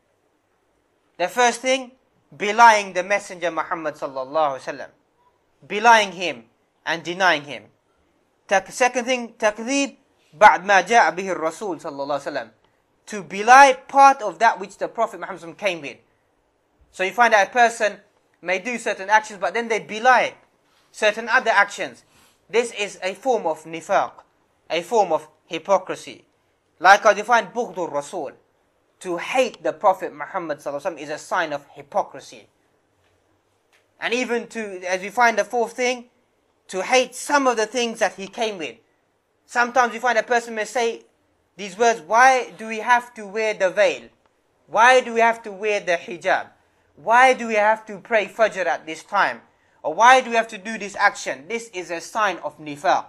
The first thing, belying the Messenger Muhammad sallallahu alaihi wasallam, belying him and denying him. Second thing, takdhib ba'd ma ja'a bihi ar-Rasul sallallahu alaihi wasallam, to belie part of that which the Prophet Muhammad came with. So you find that a person may do certain actions, but then they belie certain other actions. This is a form of nifaq, a form of hypocrisy. Like I define bughdur Rasul, to hate the Prophet Muhammad sallallahu alaihi wasallam is a sign of hypocrisy. And even to, as we find the fourth thing, to hate some of the things that he came with. Sometimes you find a person may say these words, why do we have to wear the veil? Why do we have to wear the hijab? Why do we have to pray Fajr at this time? Or why do we have to do this action? This is a sign of nifaq,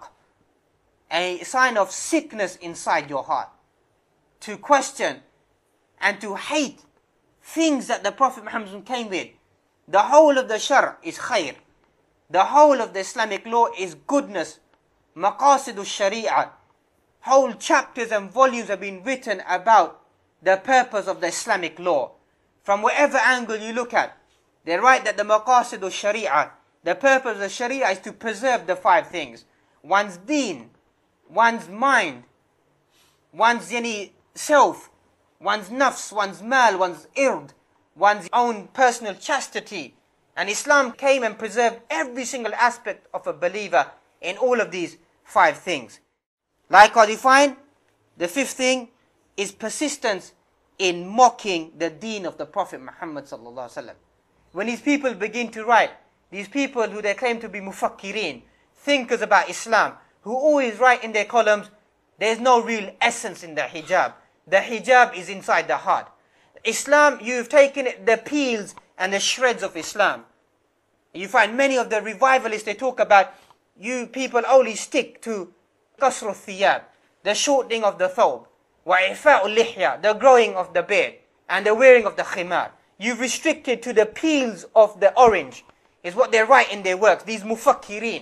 a sign of sickness inside your heart. To question and to hate things that the Prophet Muhammad came with. The whole of the shar is khair. The whole of the Islamic law is goodness. Maqasid al-Sharia. Whole chapters and volumes have been written about the purpose of the Islamic law. From whatever angle you look at, they write that the Maqasid al-Sharia, the purpose of the Sharia is to preserve the five things. One's deen, one's mind, one's yani, self, one's nafs, one's mal, one's ird, one's own personal chastity. And Islam came and preserved every single aspect of a believer in all of these five things. Like I defined, the fifth thing is persistence in mocking the deen of the Prophet Muhammad sallallahu alaihi wasallam. When these people begin to write, these people who they claim to be mufakkirin, thinkers about Islam, who always write in their columns, there's no real essence in the hijab. The hijab is inside the heart. Islam, you've taken it, the peels and the shreds of Islam. You find many of the revivalists, they talk about, you people only stick to qasr al-thiyab, the shortening of the thawb, wa ifa'u al-lihya, the growing of the beard, and the wearing of the khimar. You've restricted to the peels of the orange, is what they write in their works, these mufakkirin.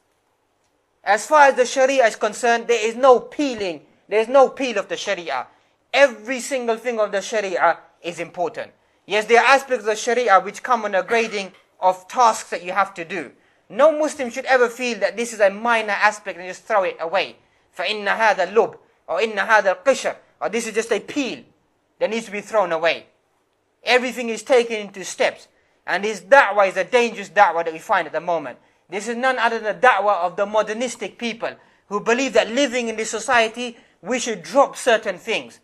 As far as the Sharia is concerned, there is no peeling, there is no peel of the Sharia. Every single thing of the Sharia is important. Yes, there are aspects of the Sharia which come on a grading of tasks that you have to do. No Muslim should ever feel that this is a minor aspect and just throw it away. فَإِنَّ هَذَا اللُّبْ or إِنَّ هَذَا الْقِشَرْ or this is just a peel that needs to be thrown away. Everything is taken into steps. And this da'wah is a dangerous da'wah that we find at the moment. This is none other than the da'wah of the modernistic people who believe that living in this society, we should drop certain things.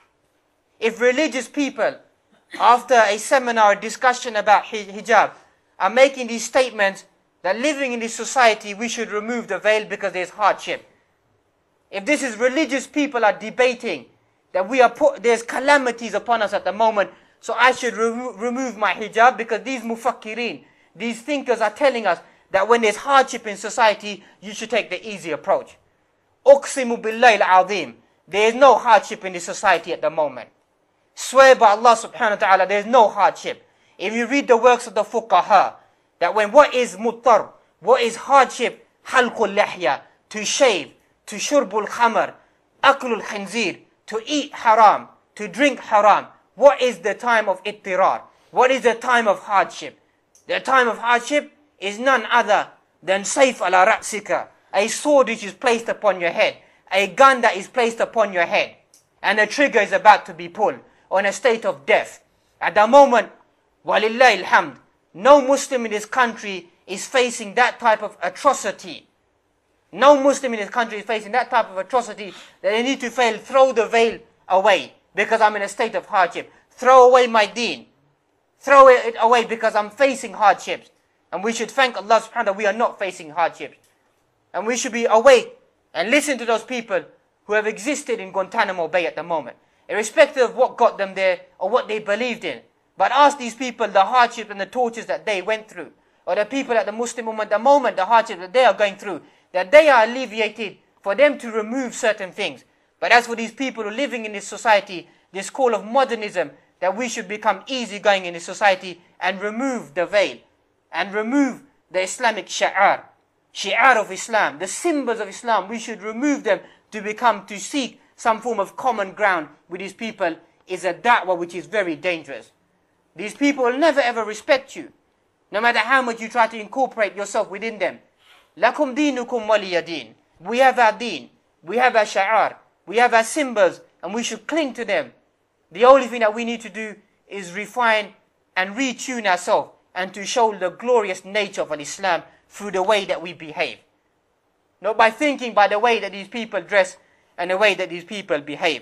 If religious people, after a seminar or discussion about hijab, are making these statements that living in this society, we should remove the veil because there's hardship. If this is religious people are debating that we are put, there's calamities upon us at the moment, so I should re remove my hijab because these mufakkirin, these thinkers are telling us that when there's hardship in society, you should take the easy approach. Uqsimu billahi al-azim. There is no hardship in this society at the moment. Swear by Allah subhanahu wa ta'ala, there is no hardship. If you read the works of the fuqaha, that when what is muttar, what is hardship, halqul lihya, to shave, to shurbul khamar, aklul khinzir, to eat haram, to drink haram. What is the time of ittirar? What is the time of hardship? The time of hardship is none other than sayf ala ra'sika, a sword which is placed upon your head, a gun that is placed upon your head, and the trigger is about to be pulled, on a state of death. At the moment, walillahi alhamd, no Muslim in this country is facing that type of atrocity. No Muslim in this country is facing that type of atrocity that they need to fail, throw the veil away because I'm in a state of hardship. Throw away my deen. Throw it away because I'm facing hardships. And we should thank Allah subhanahu wa ta'ala we are not facing hardships. And we should be awake and listen to those people who have existed in Guantanamo Bay at the moment, irrespective of what got them there or what they believed in. But ask these people the hardship and the tortures that they went through, or the people at the Muslim Ummah at the moment, the hardship that they are going through, that they are alleviated for them to remove certain things. But as for these people who are living in this society, this call of modernism, that we should become easygoing in this society and remove the veil, and remove the Islamic shi'ar, shi'ar of Islam, the symbols of Islam, we should remove them to become, to seek some form of common ground with these people, is a da'wah which is very dangerous. These people will never ever respect you, no matter how much you try to incorporate yourself within them. Lakum dinukum waliya din. We have our deen, we have our shi'ar, we have our symbols, and we should cling to them. The only thing that we need to do is refine and retune ourselves and to show the glorious nature of Islam through the way that we behave. Not by thinking by the way that these people dress and the way that these people behave.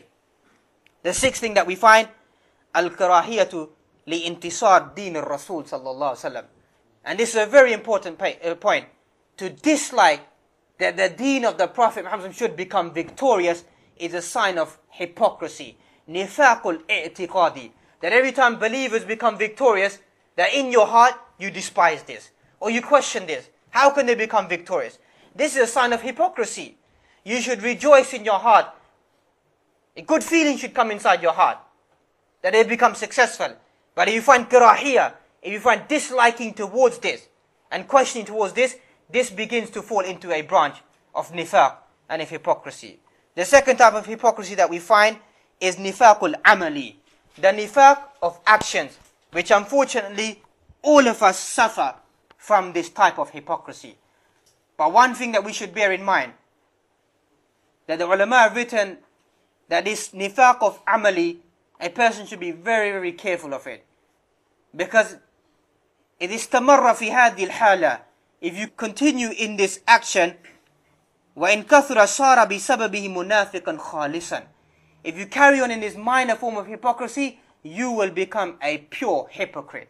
The sixth thing that we find, al-karahiyatu li-intisar din al-Rasul sallallahu alaihi wasallam. And this is a very important uh, point. To dislike that the deen of the Prophet Muhammad should become victorious is a sign of hypocrisy. Nifaqul i'tiqadi. That every time believers become victorious, that in your heart you despise this. or you question this. How can they become victorious? This is a sign of hypocrisy. You should rejoice in your heart. A good feeling should come inside your heart that they become successful. But if you find karahiyah, if you find disliking towards this and questioning towards this, this begins to fall into a branch of nifaq and of hypocrisy. The second type of hypocrisy that we find is nifaqul amali, the nifaq of actions, which unfortunately all of us suffer from this type of hypocrisy. But one thing that we should bear in mind, that the ulama have written that this nifaq of amali, a person should be very, very careful of it. Because it is tamarra fi hadhi al-hala, if you continue in this action, وَإِن كَثُرَ صَارَ بِسَبَبِهِ مُنَافِقًا خَالِصًا, if you carry on in this minor form of hypocrisy, you will become a pure hypocrite.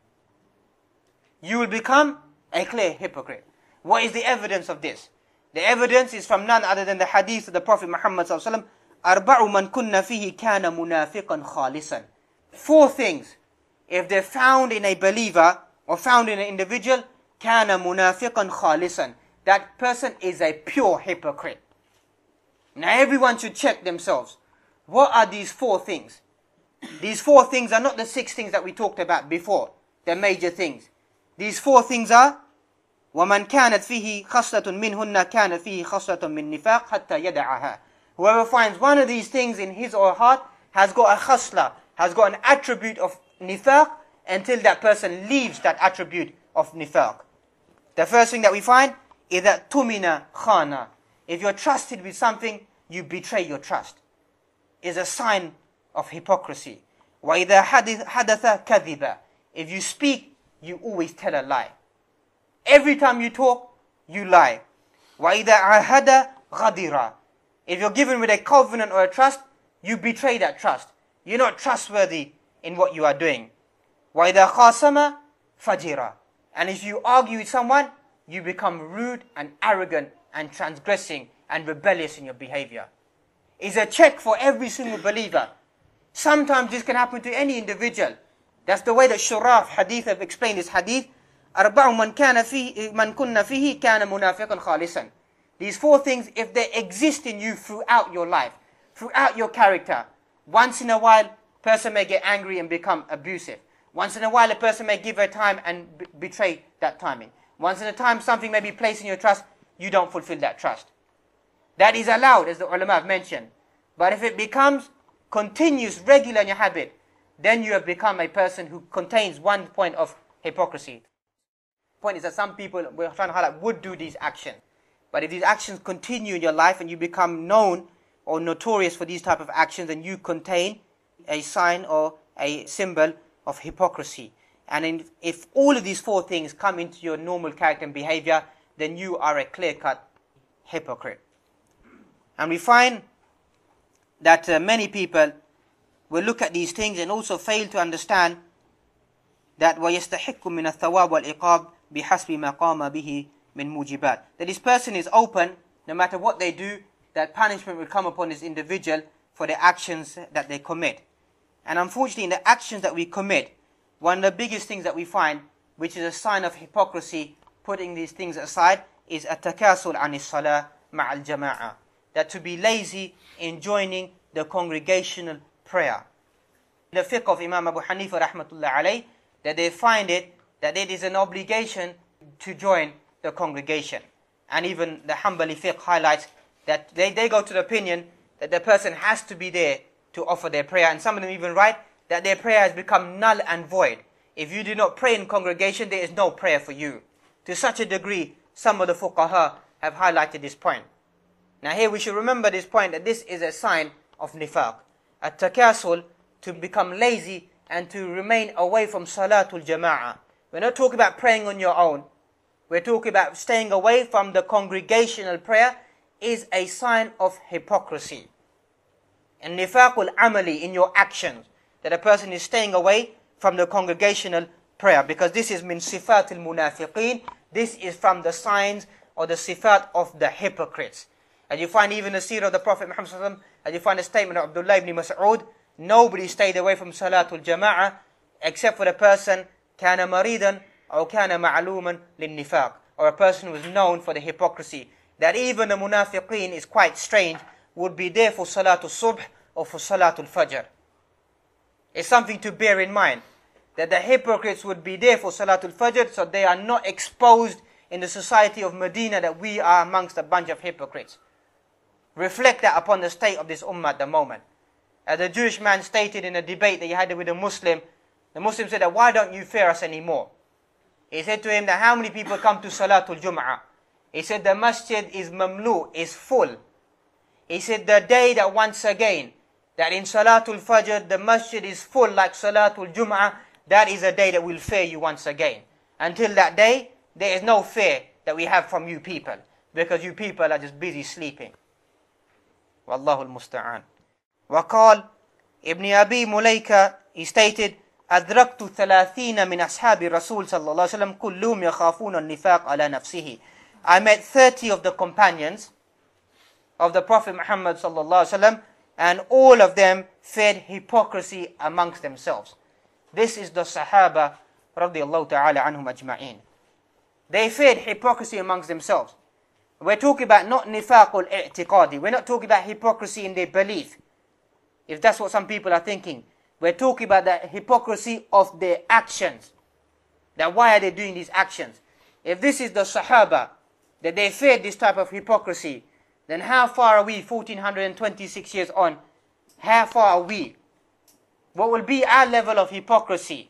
You will become a clear hypocrite. What is the evidence of this? The evidence is from none other than the hadith of the Prophet Muhammad sallallahu alaihi wasallam. أَرْبَعُ مَنْ كُنَّ فِيهِ كَانَ مُنَافِقًا خَالِصًا. Four things, if they're found in a believer or found in an individual, كَانَ مُنَافِقًا خَالِصًا, that person is a pure hypocrite. Now everyone should check themselves. What are these four things? These four things are not the six things that we talked about before, the major things. These four things are وَمَنْ كَانَتْ فِيهِ خَصْلَةٌ مِّنْهُنَّ كَانَ فِيهِ خَصْلَةٌ مِّن نِفَاقٍ حَتَّى يَدَعَهَا. Whoever finds one of these things in his or her heart has got a khasla, has got an attribute of nifaq, until that person leaves that attribute of nifaq. The first thing that we find is that tumina khana. If you're trusted with something, you betray your trust. Is a sign of hypocrisy. وَإِذَا حَدَثَ كَذِبًا. If you speak, you always tell a lie. Every time you talk, you lie. وَإِذَا عَهَدَ غَدِرًا. If you're given with a covenant or a trust, you betray that trust. You're not trustworthy in what you are doing. وَإِذَا خَاصَمَ فَجِرًا. And if you argue with someone, you become rude and arrogant and transgressing and rebellious in your behavior. It's a check for every single believer. Sometimes this can happen to any individual. That's the way that Shuraf hadith have explained this hadith. أَرْبَعُ مَنْ كَانَ فِيهِ مَنْ كُنَّ فِيهِ كَانَ مُنَافِقًا خَالِصًا. These four things, if they exist in you throughout your life, throughout your character, once in a while, a person may get angry and become abusive. Once in a while, a person may give her time and b- betray that timing. Once in a time, something may be placed in your trust, you don't fulfill that trust. That is allowed, as the ulama have mentioned. But if it becomes continuous, regular in your habit, then you have become a person who contains one point of hypocrisy. The point is that some people, we're trying to highlight, would do these actions. But if these actions continue in your life and you become known or notorious for these type of actions, then you contain a sign or a symbol of hypocrisy. And in, if all of these four things come into your normal character and behavior, then you are a clear-cut hypocrite. And we find that uh, many people will look at these things and also fail to understand that وَيَسْتَحِقُّ مِنَ الثَّوَابِ وَالْعِقَابِ بِحَسْبِ مَا قَامَ بِهِ مِنْ مُوجِبَاتٍ. That this person is open, no matter what they do, that punishment will come upon this individual for the actions that they commit. And unfortunately, in the actions that we commit, one of the biggest things that we find, which is a sign of hypocrisy, putting these things aside, is التكاسل عن الصلاة مع الجماعة. That to be lazy in joining the congregational prayer. The fiqh of Imam Abu Hanifa rahmatullah alayh, that they find it, that it is an obligation to join the congregation. And even the Hanbali fiqh highlights that they, they go to the opinion that the person has to be there to offer their prayer. And some of them even write that their prayer has become null and void. If you do not pray in congregation, there is no prayer for you. To such a degree, some of the fuqaha have highlighted this point. Now here we should remember this point, that this is a sign of nifaq. At-takasul, to become lazy and to remain away from salatul jama'ah. We're not talking about praying on your own. We're talking about staying away from the congregational prayer is a sign of hypocrisy. And nifaqul amali, in your actions, that a person is staying away from the congregational prayer, because this is min sifatil munafiqeen. This is from the signs or the sifat of the hypocrites. And you find even the seerah of the Prophet Muhammad sallallahu alaihi wasallam, and you find the statement of Abdullah ibn Mas'ud, nobody stayed away from salatul jama'ah except for the person kana maridan أو كان معلوما للنفاق, or a person who is known for the hypocrisy, that even the munafiqeen is quite strange, would be there for Salatul Subh or for Salatul Fajr. It's something to bear in mind, that the hypocrites would be there for Salatul Fajr, so they are not exposed in the society of Medina that we are amongst a bunch of hypocrites. Reflect that upon the state of this ummah at the moment. As a Jewish man stated in a debate that he had with a Muslim, the Muslim said that, why don't you fear us anymore? He said to him that, how many people come to Salatul Jum'ah? He said the masjid is mamlu, is full. He said the day that once again, that in Salatul Fajr the masjid is full like Salatul Jum'ah, that is a day that will fear you once again. Until that day, there is no fear that we have from you people, because you people are just busy sleeping. Wallahu al-musta'an. وقال Ibn Abi Mulaika, he stated, أدركت ثلاثين من أصحاب الرسول صلى الله عليه وسلم كلهم يخافون النفاق على نفسه. I met thirty of the companions of the Prophet Muhammad صلى الله عليه وسلم, and all of them feared hypocrisy amongst themselves. This is the Sahaba رضي الله تعالى عنهم أجمعين. They feared hypocrisy amongst themselves. We're talking about not nifaqul i'tiqadi. We're not talking about hypocrisy in their belief, if that's what some people are thinking. We're talking about the hypocrisy of their actions. That why are they doing these actions? If this is the Sahaba, that they feared this type of hypocrisy, then how far are we, fourteen twenty-six years on? How far are we? What will be our level of hypocrisy?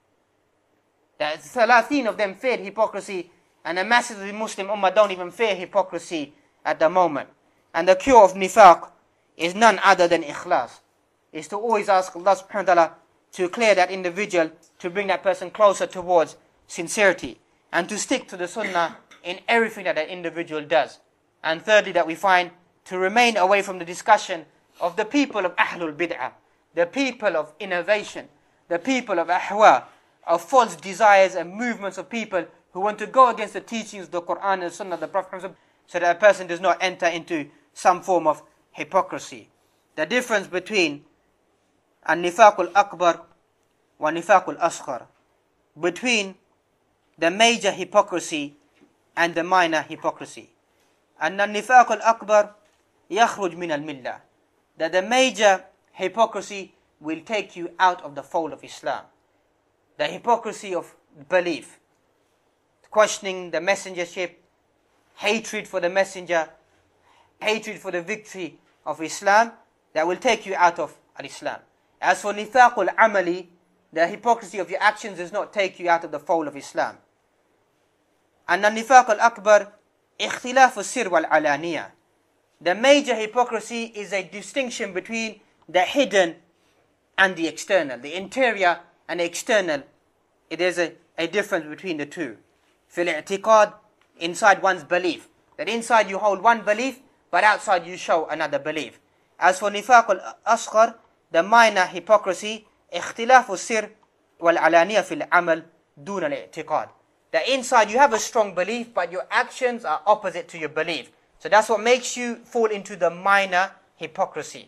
That thirteen of them feared hypocrisy, and the masses of the Muslim Ummah don't even fear hypocrisy at the moment. And the cure of nifaq is none other than ikhlas. Is to always ask Allah subhanahu wa ta'ala to clear that individual, to bring that person closer towards sincerity, and to stick to the sunnah in everything that that individual does. And thirdly, that we find to remain away from the discussion of the people of Ahlul Bid'ah, the people of innovation, the people of ahwa, of false desires and movements of people who want to go against the teachings of the Quran and Sunnah of the Prophet, so that a person does not enter into some form of hypocrisy. The difference between النفاق الأكبر والنفاق الأصغر, between the major hypocrisy and the minor hypocrisy. أن النفاق الأكبر يخرج من الملة, that the major hypocrisy will take you out of the fold of Islam. The hypocrisy of belief, questioning the messengership, hatred for the messenger, hatred for the victory of Islam, that will take you out of Islam. As for nifaqul amali, the hypocrisy of your actions does not take you out of the fold of Islam. And the nifaq al-akbar, ikhtilaf al-sir wal-alaniya. The major hypocrisy is a distinction between the hidden and the external, the interior and the external. It is a, a difference between the two. Fil i'tiqad, inside one's belief, that inside you hold one belief, but outside you show another belief. As for nifaq al-asghar, the minor hypocrisy, اختلاف السر والعلانية في العمل دون الاعتقاد. That inside you have a strong belief, but your actions are opposite to your belief. So that's what makes you fall into the minor hypocrisy.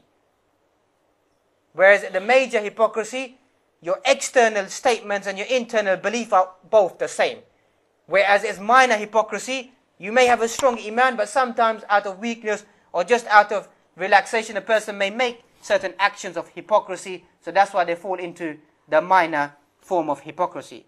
Whereas the major hypocrisy, your external statements and your internal belief are both the same. Whereas it's minor hypocrisy, you may have a strong iman, but sometimes out of weakness or just out of relaxation, a person may make certain actions of hypocrisy, so that's why they fall into the minor form of hypocrisy.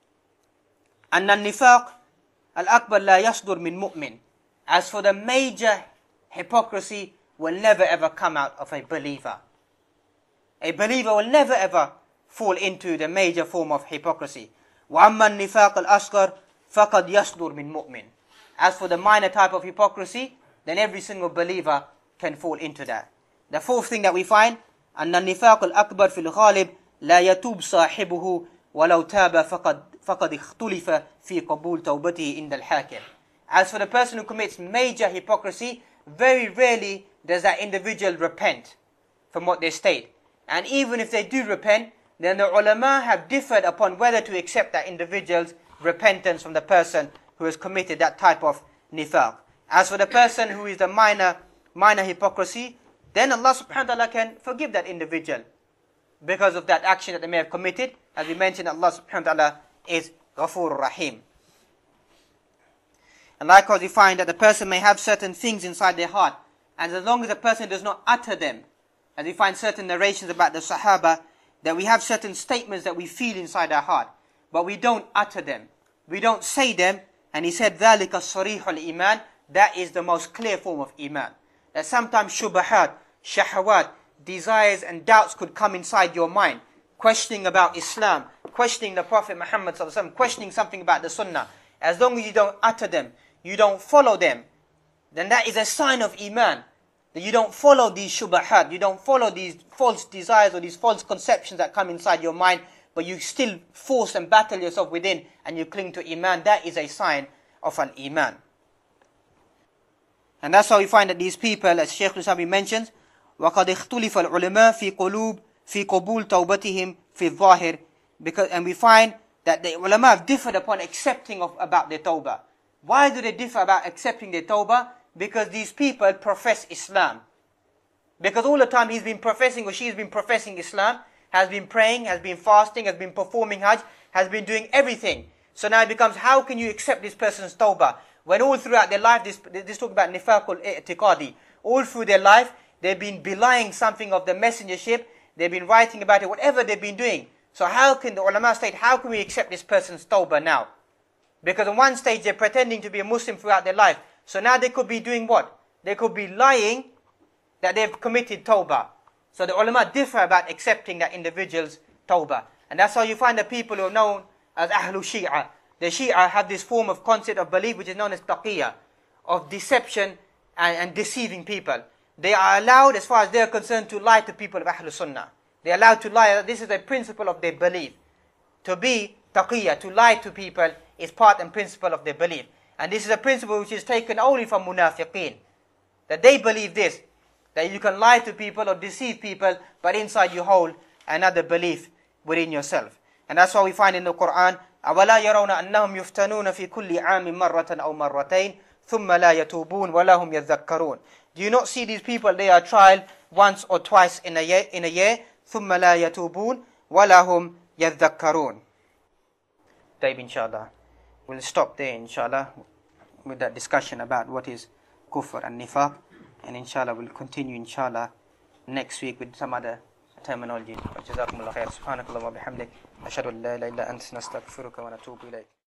أن النفاق الأكبر لا يصدر من مؤمن. As for the major hypocrisy, will never ever come out of a believer. A believer will never ever fall into the major form of hypocrisy. وأما النفاق الأصغر فقد يصدر من مؤمن. As for the minor type of hypocrisy, then every single believer can fall into that. The fourth thing that we find, أن النفاق الأكبر في الغالب لا يتوب صاحبه ولو تاب فقد فقد اختلف في قبول توبته عند الحاكم. As for the person who commits major hypocrisy, very rarely does that individual repent from what they state. And even if they do repent, then the ulama have differed upon whether to accept that individual's repentance from the person who has committed that type of nifaq. As for the person who is the minor minor hypocrisy, then Allah subhanahu wa ta'ala can forgive that individual because of that action that they may have committed. As we mentioned, Allah subhanahu wa ta'ala is Ghafur Rahim. And likewise we find that the person may have certain things inside their heart, and as long as the person does not utter them, as we find certain narrations about the Sahaba, that we have certain statements that we feel inside our heart, but we don't utter them, we don't say them. And he said, ذَلِكَ الصَّرِيحُ الْإِيمَانِ, that is the most clear form of Iman. That sometimes shubahat, shahawat, desires and doubts could come inside your mind, questioning about Islam, questioning the Prophet Muhammad sallallahu alaihi wasallam, questioning something about the Sunnah. As long as you don't utter them, you don't follow them, then that is a sign of Iman. That you don't follow these shubahat, you don't follow these false desires or these false conceptions that come inside your mind, but you still force and battle yourself within and you cling to Iman. That is a sign of an Iman. And that's how we find that these people, as Shaykh Nusabi mentions, وَقَدْ اخْتُلِفَ الْعُلَمَاء فِي قُلُوبِ فِي قَبُولِ تَوْبَتِهِمْ فِي الظَّاهِرِ, because, and we find that the ulama have differed upon accepting of, about their tawbah. Why do they differ about accepting their tawbah? Because these people profess Islam. Because all the time he's been professing, or she's been professing Islam, has been praying, has been fasting, has been performing Hajj, has been doing everything. So now it becomes, how can you accept this person's tawbah? When all throughout their life, this, this talk about nifaqul i'tiqadi, all through their life, they've been belying something of the messengership, they've been writing about it, whatever they've been doing. So how can the ulama state, how can we accept this person's tawbah now? Because on one stage they're pretending to be a Muslim throughout their life. So now they could be doing what? They could be lying that they've committed tawbah. So the ulama differ about accepting that individual's tawbah. And that's how you find the people who are known as Ahlul Shia. The Shia have this form of concept of belief which is known as taqiyya, of deception and, and deceiving people. They are allowed, as far as they are concerned, to lie to people of Ahlul Sunnah. They are allowed to lie. This is a principle of their belief. To be taqiyya, to lie to people, is part and principle of their belief. And this is a principle which is taken only from munafiqeen. That they believe this, that you can lie to people or deceive people, but inside you hold another belief within yourself. And that's why we find in the Quran, أَوَلَا يَرَوْنَ أَنَّهُمْ يُفْتَنُونَ فِي كُلِّ عَامٍ مَرَّةً أَوْ مَرَّتَيْنِ ثُمَّ لَا يَتُوبُونَ وَلَا هُمْ يَذَّكَّرُونَ. Do you not see these people, they are tried once or twice in a year, in a year ثُمَّ لَا يَتُوبُونَ وَلَا هُمْ يَذَّكَّرُونَ. Taib, inshallah. We'll stop there, inshallah, with that discussion about what is kufr and nifaq. And inshallah, we'll continue, inshallah, next week with some other terminology. Jazakumullah khair. Subhanakallah wa bihamdik. Ashhadu an la ilaha illa anta nastaghfiruka wa natubu ilayk.